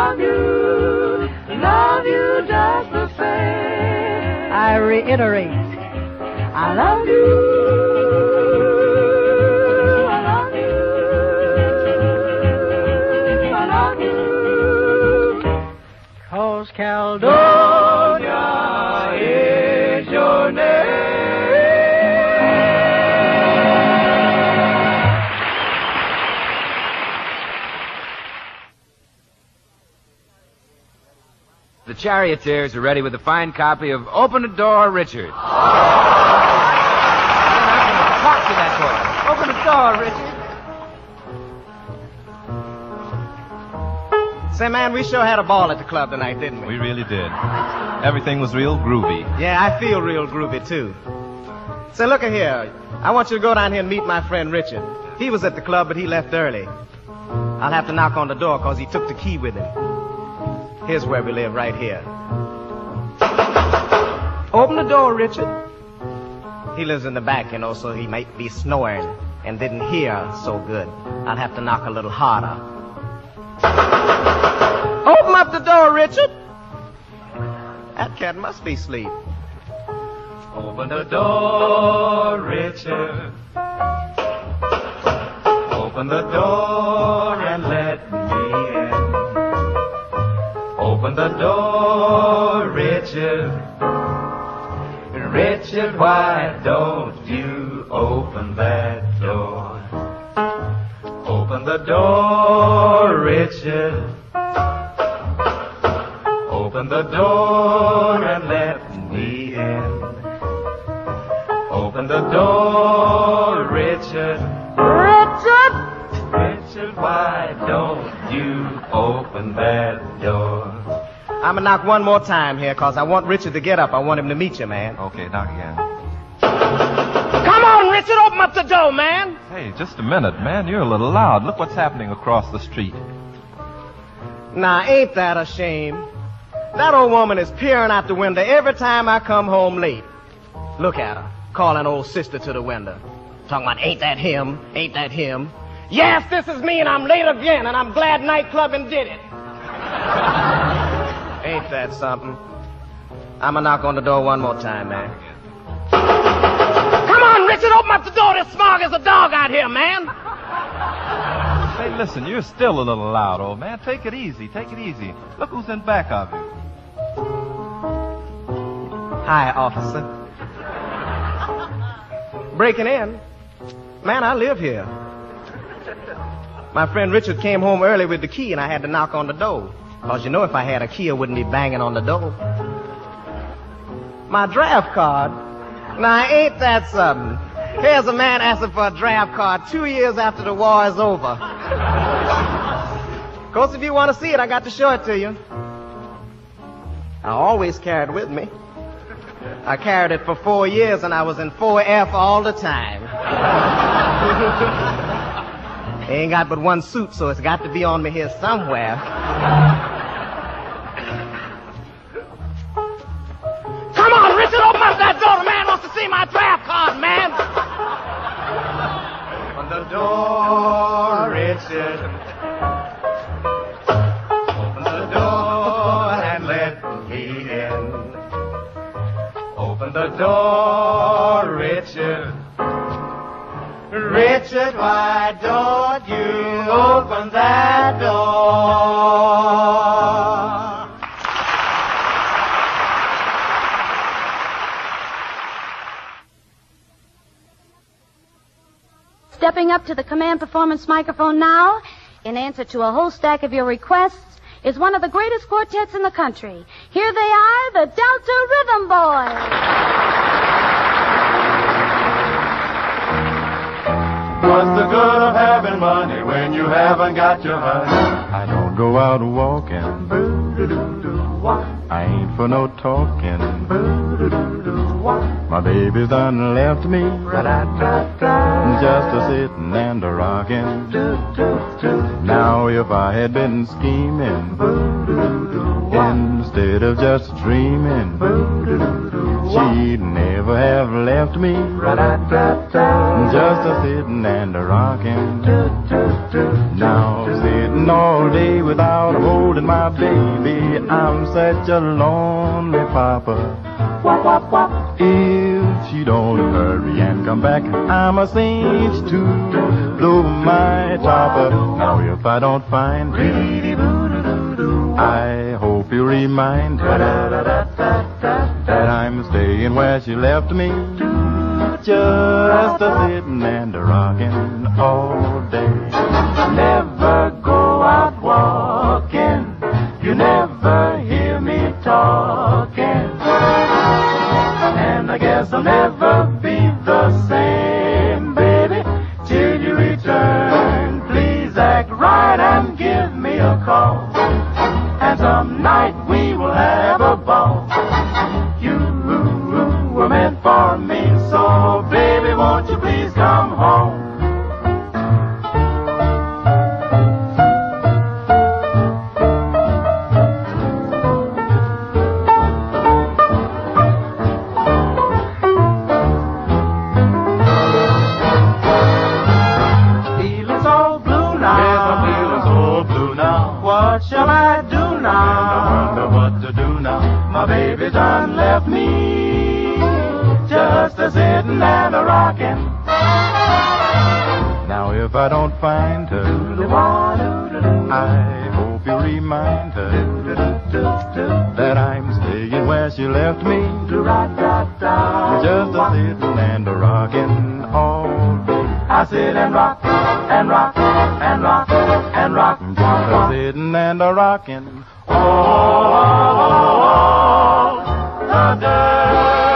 love you just the same. I reiterate. I love you. I love you. I love you. 'Cause Caledonia is your name. The Charioteers are ready with a fine copy of Open the Door, Richard. Talk to that boy. Open the door, Richard. Say, man, we sure had a ball at the club tonight, didn't we? We really did. Everything was real groovy. Yeah, I feel real groovy, too. Say, look here. I want you to go down here and meet my friend Richard. He was at the club, but he left early. I'll have to knock on the door because he took the key with him. Here's where we live, right here. Open the door, Richard. He lives in the back, you know, so he might be snoring and didn't hear so good. I'll have to knock a little harder. Open up the door, Richard. That cat must be asleep. Open the door, Richard. Open the door and let me in. Open the door, Richard. Richard, why don't you open that door? Open the door, Richard. Open the door and let me in. Open the door, Richard. Richard! Richard, why don't you open that door? I'm gonna knock one more time here, because I want Richard to get up. I want him to meet you, man. Okay, knock again. Come on, Richard, open up the door, man. Hey, just a minute, man. You're a little loud. Look what's happening across the street. Now, ain't that a shame? That old woman is peering out the window every time I come home late. Look at her, calling old sister to the window. Talking about, ain't that him? Ain't that him? Yes, this is me, and I'm late again, and I'm glad nightclubbing did it. Ain't that something? I'm gonna knock on the door one more time, man. Come on, Richard, open up the door. This smog is a dog out here, man. Hey, listen, you're still a little loud, old man. Take it easy, take it easy. Look who's in back of you. Hi, officer. Breaking in? Man, I live here. My friend Richard came home early with the key, and I had to knock on the door. Because you know if I had a key, I wouldn't be banging on the door. My draft card? Now, ain't that something? Here's a man asking for a draft card 2 years after the war is over. Of course, if you want to see it, I got to show it to you. I always carry it with me. I carried it for 4 years, and I was in 4F all the time. I ain't got but one suit, so it's got to be on me here somewhere. Come on, Richard, open up that door. The man wants to see my draft card, man. Open the door, Richard. Open the door and let me in. Open the door, Richard. Richard, why don't you open that door? Stepping up to the command performance microphone now, in answer to a whole stack of your requests, is one of the greatest quartets in the country. Here they are, the Delta Rhythm Boys. What's the good of having money when you haven't got your honey? I don't go out walking. I ain't for no talking. My baby's done left me just a sitting and a rocking. Now if I had been scheming, Instead of just dreaming, she'd never have left me. Just a sitting and a rocking. Now sitting all day without holding my baby, I'm such a lonely papa. If she don't hurry and come back, I'm a cinch to blow my topper. Now if I don't find her, I hope you remind her that I'm staying where she left me. Just a sitting and a rocking all day. Never go out walking, you never hear me talking. And I guess I'll never be the same, baby, till you return. Please act right and give me a call, and some night we will have a ball. You were meant for me, so baby, won't you please come home? What shall I do now? I wonder what to do now. My baby done left me, just a sitting and a rocking. Now if I don't find her, I hope you remind her that I'm staying where she left me, just a sitting and a rocking all day. I sit and rock and rock and rock and rock, just a sitting and a rocking all the day.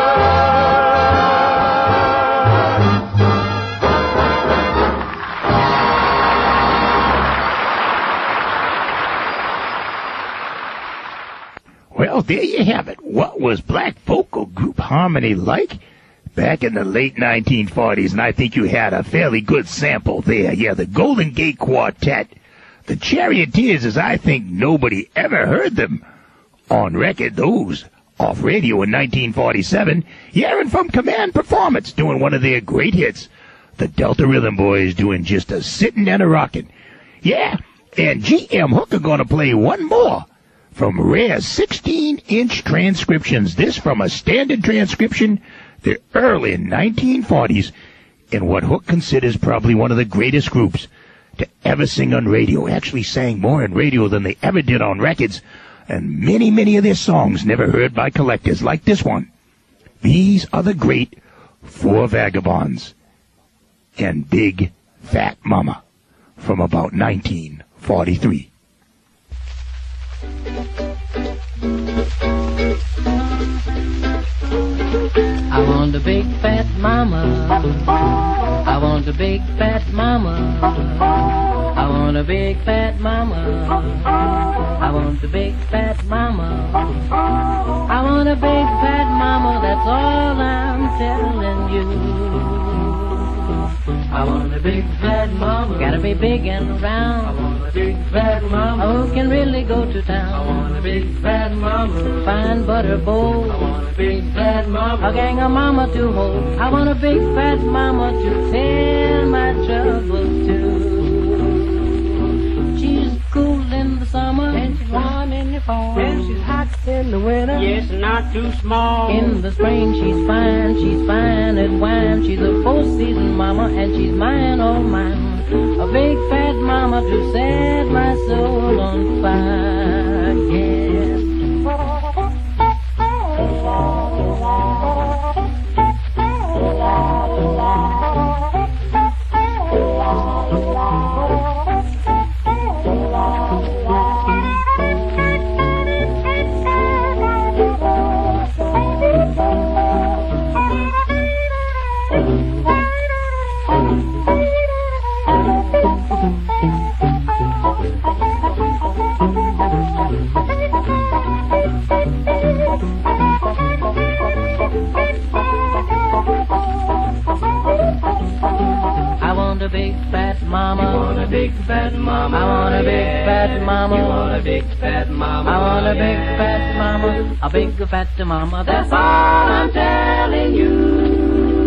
Well, there you have it. What was black vocal group harmony like back in the late 1940s? And I think you had a fairly good sample there. Yeah, the Golden Gate Quartet. The Charioteers, as I think nobody ever heard them on record. Those off radio in 1947. Yeah, and from Command Performance doing one of their great hits. The Delta Rhythm Boys doing just a sitting and a rocking. Yeah, and G.M. Hooker gonna play one more from rare 16-inch transcriptions. This from a standard transcription the early 1940s in what Hook considers probably one of the greatest groups to ever sing on radio. Actually sang more on radio than they ever did on records, and many, many of their songs never heard by collectors, like this one. These are the great Four Vagabonds and Big Fat Mama from about 1943. I want a big fat mama. I want a big fat mama. I want a big fat mama. I want a big fat mama. I want a big fat mama, that's all I'm telling you. I want a big fat mama. Gotta be big and round. I want a big fat mama. Oh, can really go to town. I want a big fat mama. Fine butter bowl. I want a big fat mama. A gang of mama to hold. I want a big fat mama to tell my troubles to. She's cool in the summer and she's warm in the fall. And she's hot in the winter. Yes, not too small. In the spring she's fine as wine. She's a four-season mama and she's mine, oh mine. A big fat mama to set my soul on fire, yes. fat mama. You want a big fat mama. I want a big fat mama, a big fat mama. That's all I'm telling you.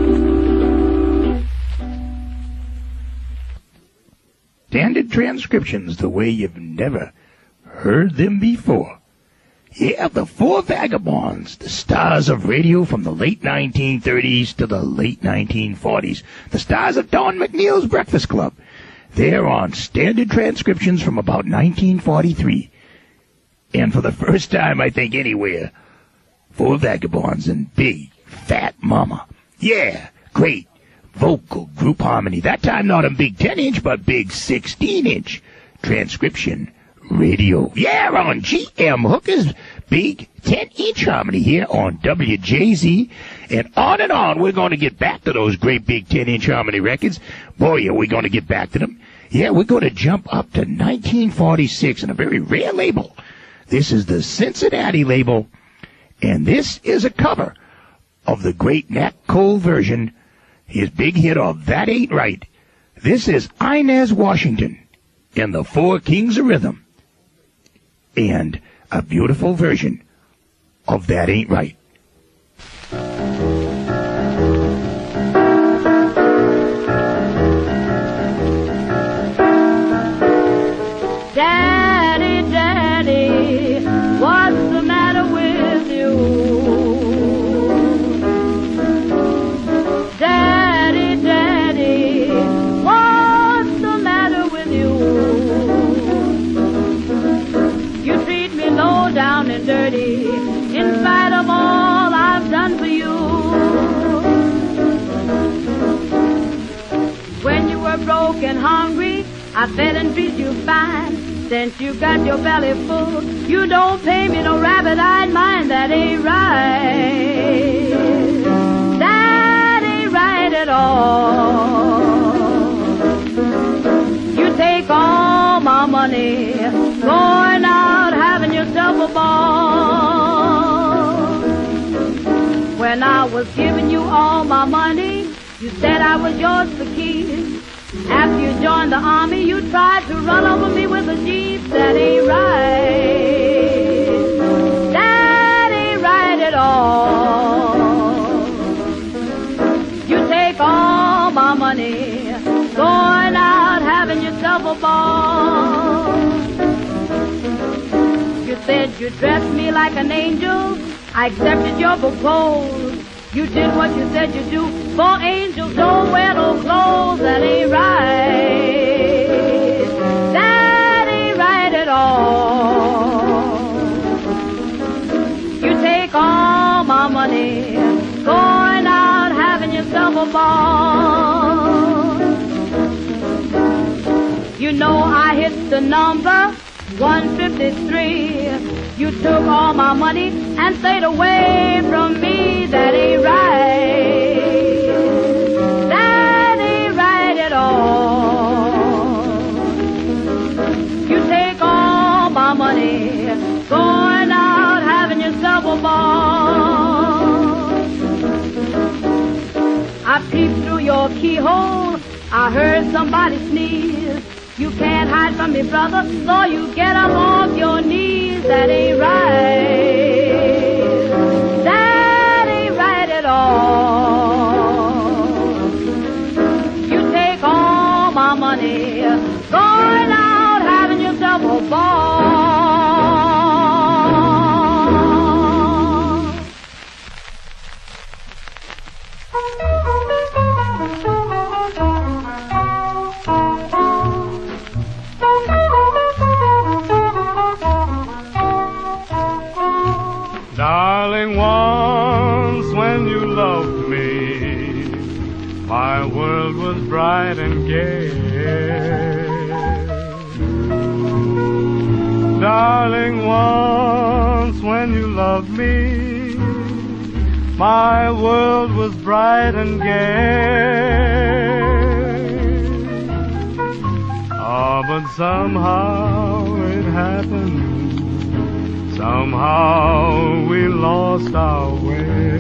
Standard transcriptions the way you've never heard them before. Yeah, the Four Vagabonds, the stars of radio from the late 1930s to the late 1940s. The stars of Don McNeil's Breakfast Club. They're on standard transcriptions from about 1943. And for the first time, I think, anywhere, Four Vagabonds and Big Fat Mama. Yeah, great vocal group harmony. That time not a big 10-inch, but big 16-inch transcription radio. Yeah, on GM Hooker's big 10-inch harmony here on WJZ. And on, we're going to get back to those great big 10-inch harmony records. Boy, are we going to get back to them. Yeah, we're going to jump up to 1946 in a very rare label. This is the Cincinnati label, and this is a cover of the great Nat Cole version, his big hit of That Ain't Right. This is Inez Washington and the Four Kings of Rhythm, and a beautiful version of That Ain't Right. Daddy, Daddy, what's the matter with you? Daddy, Daddy, what's the matter with you? You treat me low down and dirty, in spite of all I've done for you. When you were broke and hungry, I fed and treated you fine. Since you got your belly full, you don't pay me no rabbit-eyed mind. That ain't right. That ain't right at all. You take all my money, going out having yourself a ball. When I was giving you all my money, you said I was yours to keep. After you joined the army, you tried to run over me with a Jeep. That ain't right. That ain't right at all. You take all my money, going out having yourself a ball. You said you dressed me like an angel. I accepted your proposal. You did what you said you do, for angels don't wear no clothes. That ain't right. That ain't right at all. You take all my money, going out having yourself a ball. You know I hit the number 153. You took all my money and stayed away from me. That ain't right. That ain't right at all. You take all my money, going out having yourself a ball. I peeped through your keyhole, I heard somebody sneeze. You can't hide from me, brother, so you get up off your knees. That ain't right. That ain't right at all. You take all my money, going out having yourself a ball. Darling, once when you loved me, my world was bright and gay. Darling, once when you loved me, my world was bright and gay. Ah, but somehow it happened. Somehow we lost our way.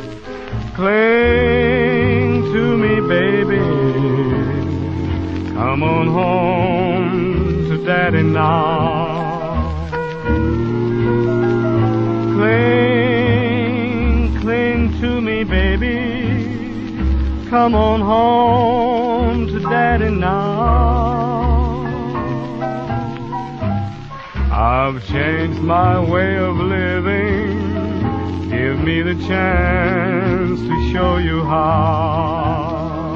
Cling to me, baby. Come on home to Daddy now. Cling, cling to me, baby. Come on home to Daddy now. I've changed my way of living. Give me the chance to show you how.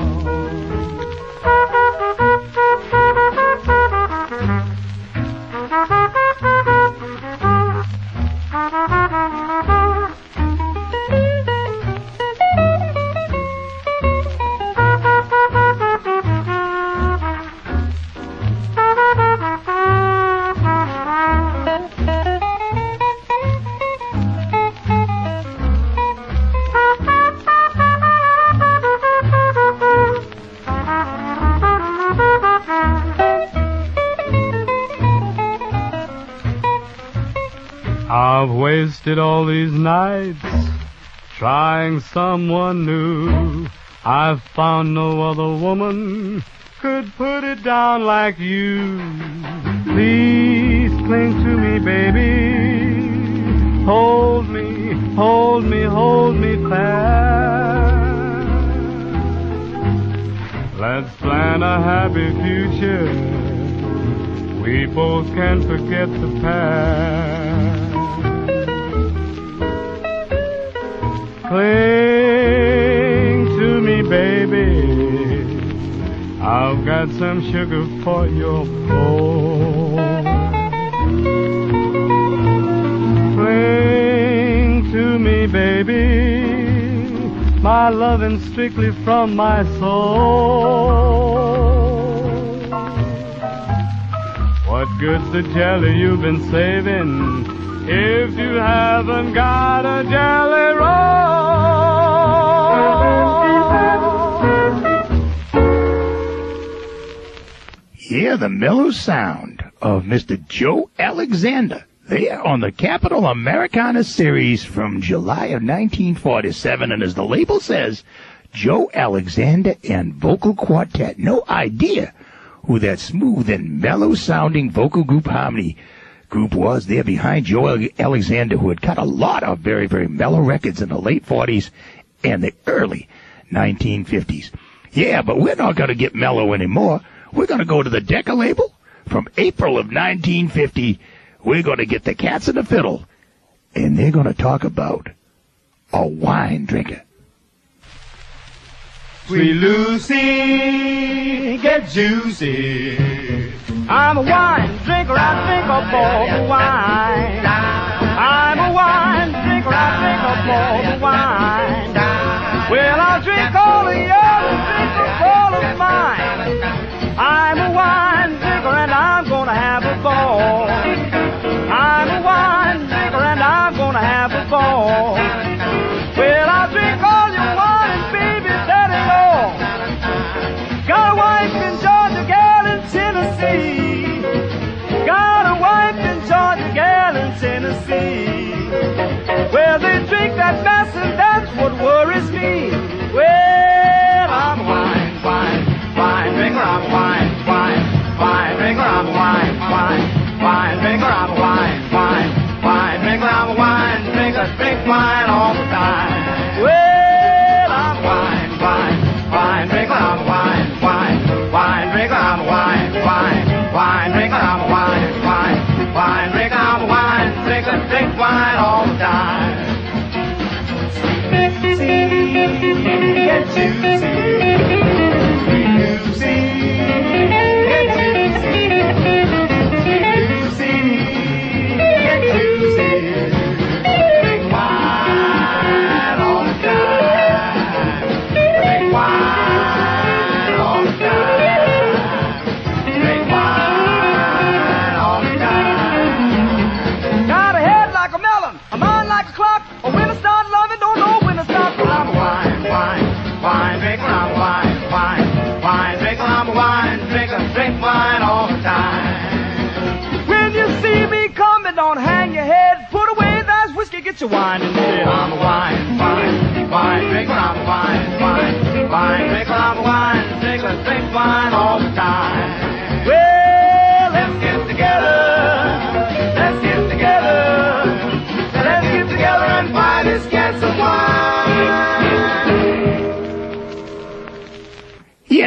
I've wasted all these nights trying someone new. I've found no other woman could put it down like you. Please cling to me, baby. Hold me, hold me, hold me fast. Let's plan a happy future. We both can forget the past. Cling to me, baby. I've got some sugar for your bowl. Cling to me, baby. My loving strictly from my soul. What good's the jelly you've been saving if you haven't got a jelly roll? Hear the mellow sound of Mr. Joe Alexander there on the Capitol Americana series from July of 1947. And as the label says, Joe Alexander and Vocal Quartet. No idea who that smooth and mellow-sounding vocal group harmony group was there behind Joe Alexander, who had cut a lot of very, very mellow records in the late 40s and the early 1950s. Yeah, but we're not going to get mellow anymore. We're going to go to the Decca label from April of 1950. We're going to get the Cats and the Fiddle, and they're going to talk about a wine drinker. Sweet Lucy, get juicy. I'm a wine drinker, I drink a ball of wine. I'm a wine drinker, I drink a ball of wine. Well, I'll drink all of yours and drink a ball of mine. I'm a wine drinker and I'm gonna have a ball. I'm a wine drinker and I'm gonna have a ball. Well, I'll drink all your wine and baby, that is all. Got a wife in Georgia, gal in Tennessee. Got a wife in Georgia, gal in Tennessee. Well, they drink that mess and that's what worries me. Well, I'm a wine drinker, I'm a wine drinker, I'm a wine drinker, I'm a wine drinker, I'm a wine drinker, drink wine all the time. Well, I'm a wine drinker, I'm a wine drinker, I'm a wine drinker, I'm a wine drinker, I'm a wine drinker, drink wine all the time. Get juicy. Drink wine all the time. When you see me coming, don't hang your head. Put away that whiskey, get your wine in bed. I'm a wine drinker, I'm a wine drinker, I'm a wine drinker, drink wine all the time.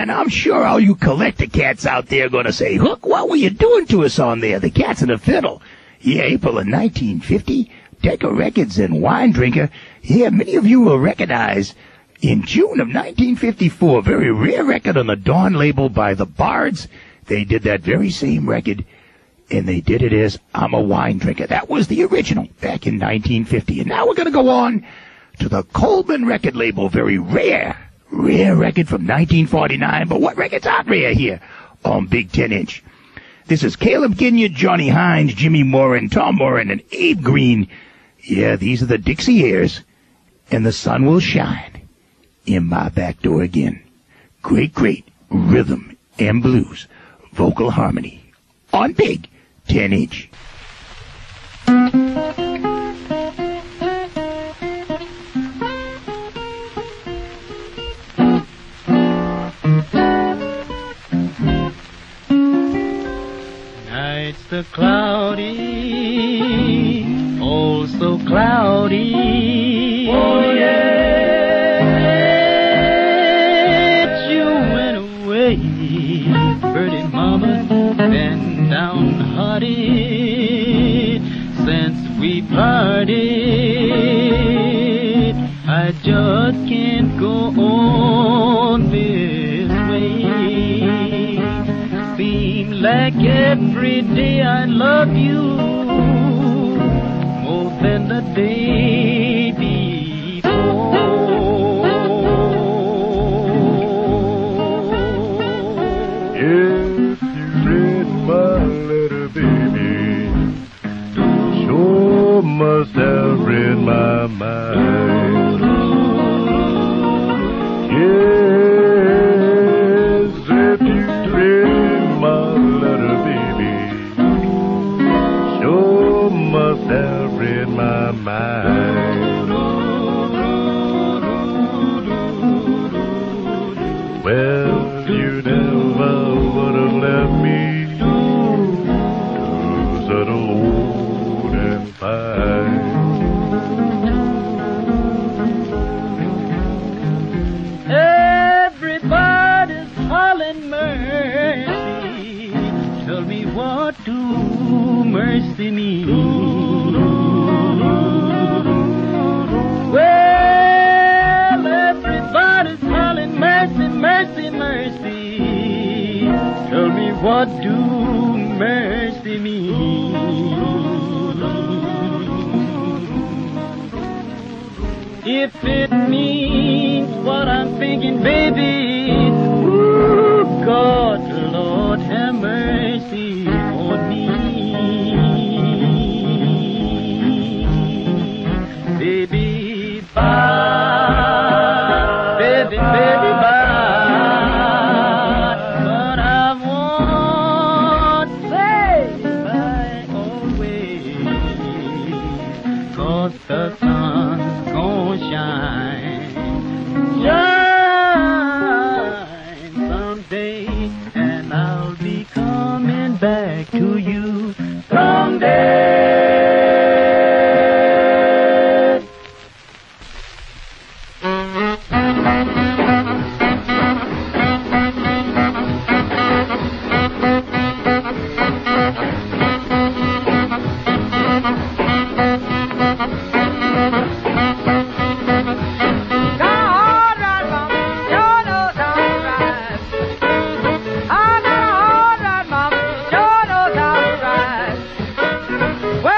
Yeah, and I'm sure all you collector cats out there are going to say, Hook, what were you doing to us on there? The Cats and the Fiddle. Yeah, April of 1950, Decca Records and Wine Drinker. Yeah, many of you will recognize in June of 1954, a very rare record on the Dawn label by the Bards. They did that very same record, and they did it as I'm a Wine Drinker. That was the original back in 1950. And now we're going to go on to the Coleman record label, very rare record from 1949. But what records aren't rare here on Big 10-inch? This is Caleb Ginyard, Johnny Hines, Jimmy Moran, Tom Moran, and Abe Green. Yeah, these are the Dixie Airs, and the sun will shine in my back door again. Great rhythm and blues, vocal harmony on Big 10-inch. Nights are cloudy, oh so cloudy. Oh yeah, you went away, pretty mama, been downhearted since we parted. I just can't go on this way. Seems like every day I love you more than the day before. If you read my letter, baby, sure must have read my mind. Yes, if you read my letter, baby, sure must have read my mind. Well, you never would have left me to sit alone and pine. Everybody's hollering mercy. Tell me what do mercy mean? Well, everybody's hollering mercy, mercy, mercy. Tell me what do mercy mean? If it means what I'm thinking, baby, ooh, God, Lord, have mercy on me. Baby, bye, baby, baby, bye. But I won't say bye always, 'cause the sun's gonna shine someday, and I'll be coming back to you someday. Well,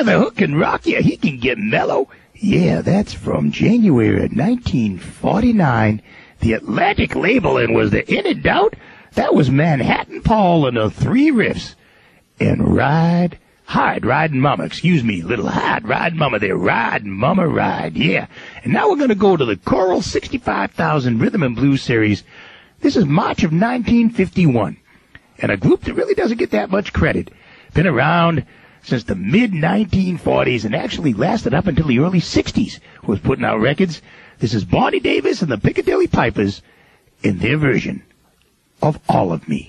the hook can rock you, he can get mellow. Yeah, that's from January of 1949. The Atlantic label, and was there any doubt? That was Manhattan Paul and the Three Riffs. And Ride, Hard Riding Mama, little Hard Riding Mama there, Ride Mama Ride, yeah. And now we're going to go to the Choral 65,000 Rhythm and Blues series. This is March of 1951. And a group that really doesn't get that much credit. Been around since the mid-1940s and actually lasted up until the early 60s, was putting out records. This is Bonnie Davis and the Piccadilly Pipers in their version of All of Me.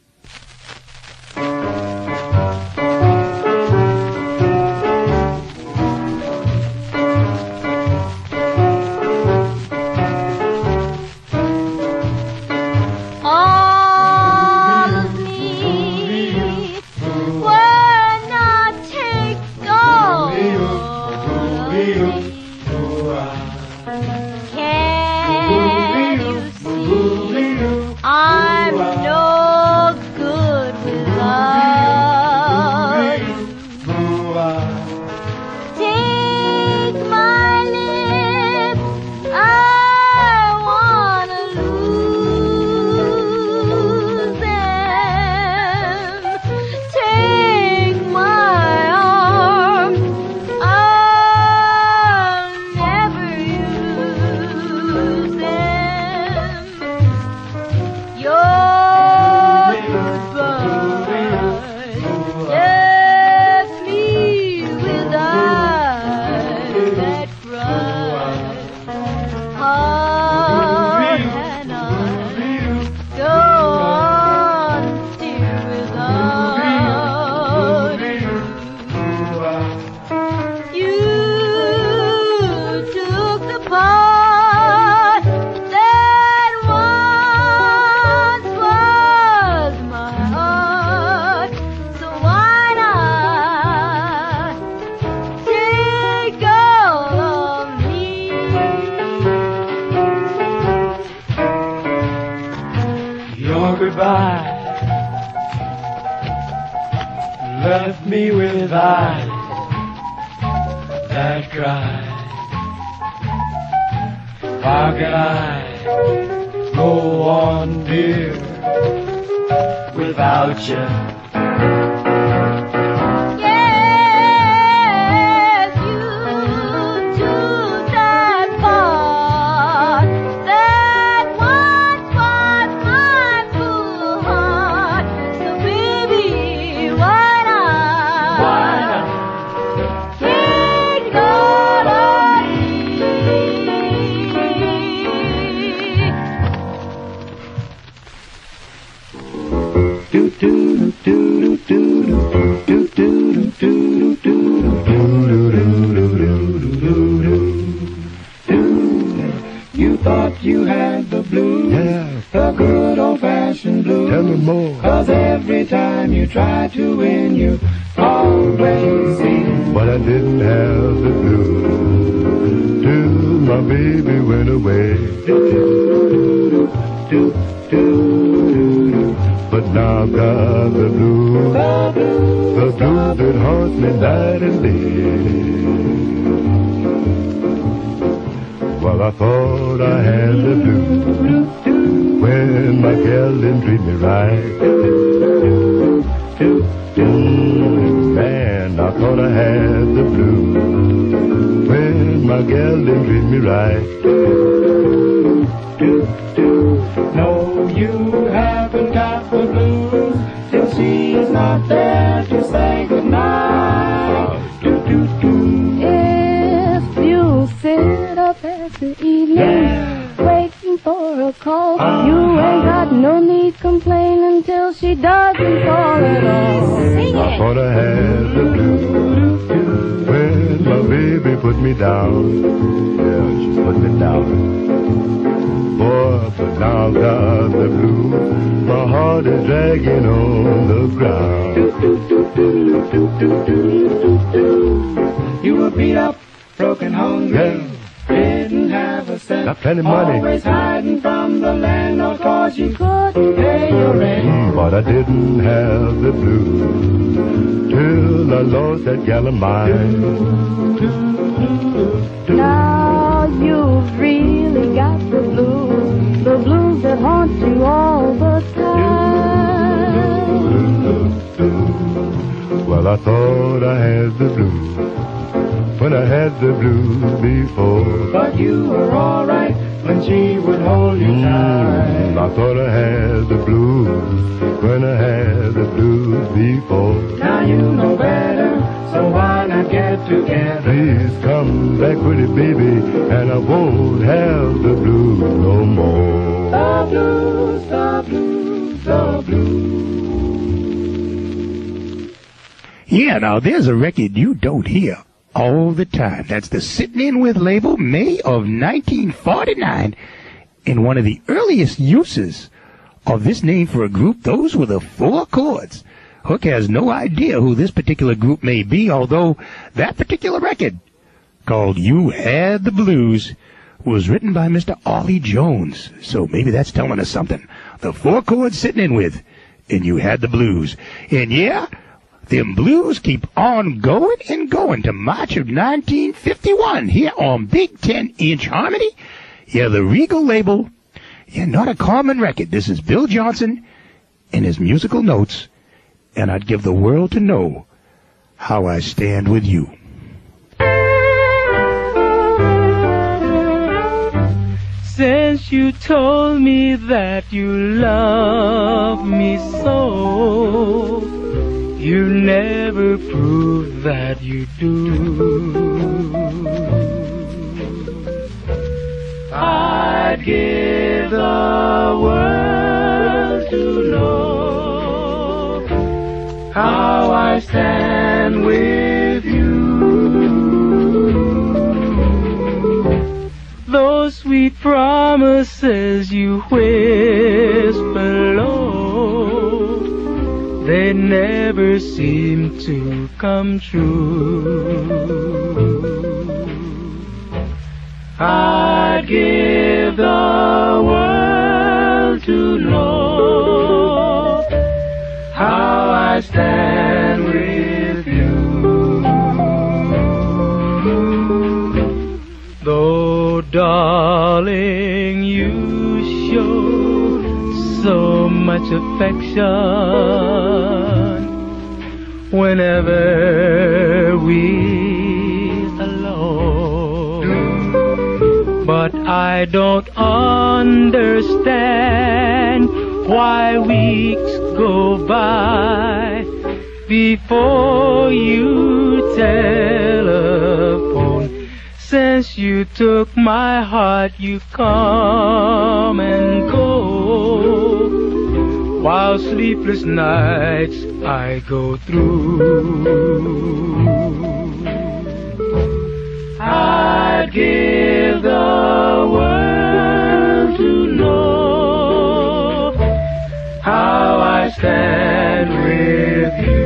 Left me with eyes that cry. How can I go on, dear, without you? You thought you had the blues, the good old-fashioned blues. Tell me more. 'Cause every time you try to win, you always seem. But I didn't have the blues till my baby went away. But now I've got the blues, the blues that haunt me night and day. Well, I thought I had the blues when my gal didn't treat me right. Man, I thought I had the blues when my gal didn't treat me right. No, you haven't got the blues till she's not there to say goodnight. If you sit up at the evening, waiting for a call, you ain't got no need complaining until she doesn't call at all. I thought I had the blues when my baby put me down. Yeah, she put me down. Boy, but now I've got the blues, my heart is dragging on the ground. You were beat up, broken, hungry, didn't have a set. Got plenty money. Always hiding from the landlord 'cause you couldn't pay your rent. But I didn't have the blues till I lost that gal of mine. Now you've really got the blues that haunt you all the time. Well, I thought I had the blues when I had the blues before. But you were alright when she would hold you tight. I thought I had the blues when I had the blues before. Now you know better, so why not get together? Please come back, pretty baby, and I won't have the blues no more. The blues, the blues, the blues. Yeah, now there's a record you don't hear all the time. That's the Sittin' In With label, May of 1949. And one of the earliest uses of this name for a group, those were the Four Chords. Hook has no idea who this particular group may be, although that particular record, called You Had the Blues, was written by Mr. Ollie Jones. So maybe that's telling us something. The Four Chords Sittin' In With, and You Had the Blues. And yeah, them blues keep on going and going to March of 1951 here on Big 10-inch Harmony. Yeah, the Regal label. Yeah, not a common record. This is Bill Johnson and his musical notes. And I'd give the world to know how I stand with you. Since you told me that you love me so, you never prove that you do. I'd give the world to know how I stand with you. Those sweet promises you whisper low, they never seem to come true. I'd give the world to know how I stand with you. Though, darling, you show so much affection whenever we're alone, but I don't understand why weeks go by before you telephone. Since you took my heart, you come and go, while sleepless nights I go through. I'd give the world to know how I stand with you.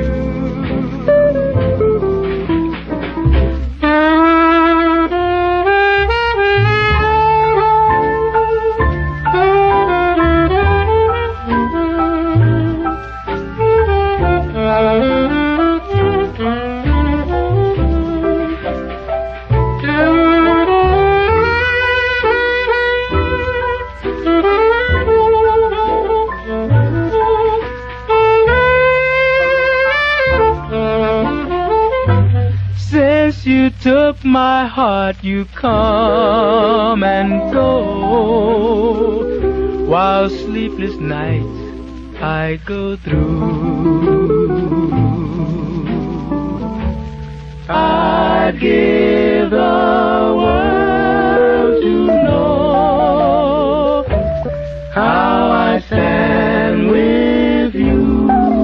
You took my heart, you come and go, while sleepless nights I go through. I'd give the world to know how I stand with you.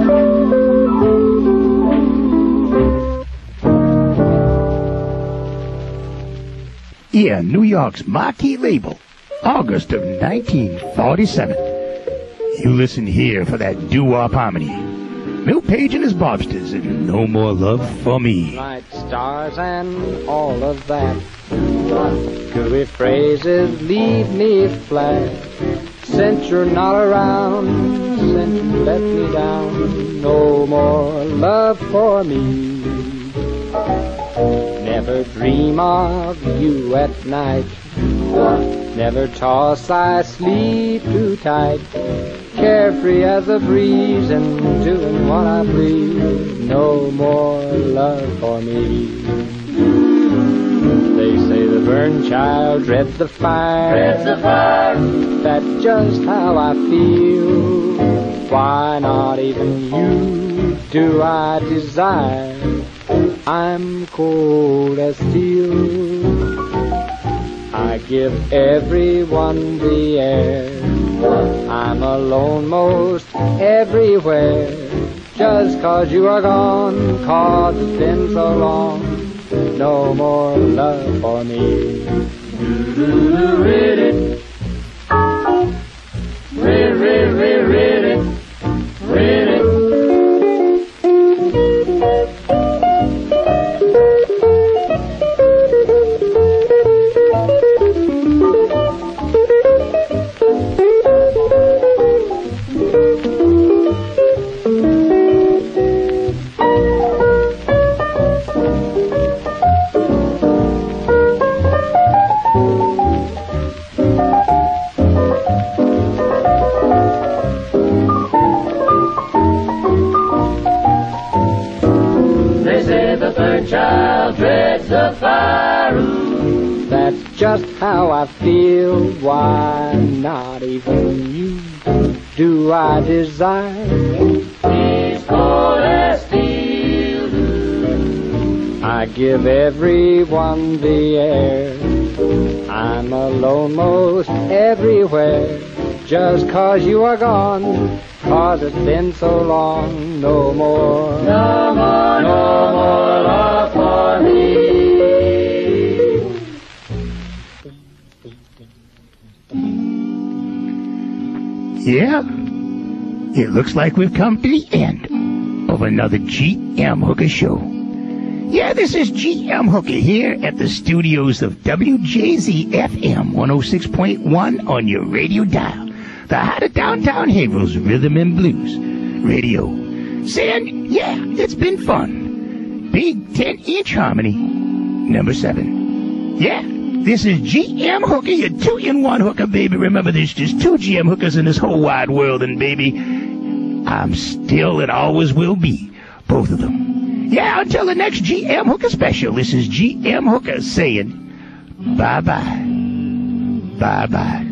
Yeah, New York's marquee label, August of 1947. You listen here for that doo-wop harmony. Bill Page and his Bobsters and No More Love for Me. Night stars and all of that. Hickory phrases leave me flat. Since you're not around, since you let me down, no more love for me. Never dream of you at night. Never toss I sleep too tight. Carefree as a breeze and doing what I please. No more love for me. They say the burnt child dreads the fire. Dreads the fire. That's just how I feel. Why not even you do I desire? I'm cold as steel. I give everyone the air. I'm alone most everywhere. Just 'cause you are gone, 'cause it's been so long. No more love for me. Read it. Read it. Read it. Child dreads the fire. That's just how I feel. Why not even you do I desire? He's cold as steel. I give everyone the air. I'm alone most everywhere. Just 'cause you are gone, 'cause it's been so long. No more, no more, no more love for me. Yeah, it looks like we've come to the end of another G.M. Hooker show. Yeah, this is G.M. Hooker here at the studios of WJZ-FM 106.1 on your radio dial. The heart of downtown Haverhill's Rhythm and Blues Radio. Saying, yeah, it's been fun. Big 10-inch harmony, number 7. Yeah, this is G.M. Hooker, your 2-in-1 hooker, baby. Remember, there's just 2 G.M. Hookers in this whole wide world, and baby, I'm still and always will be both of them. Yeah, until the next G.M. Hooker special, this is G.M. Hooker saying bye-bye. Bye-bye.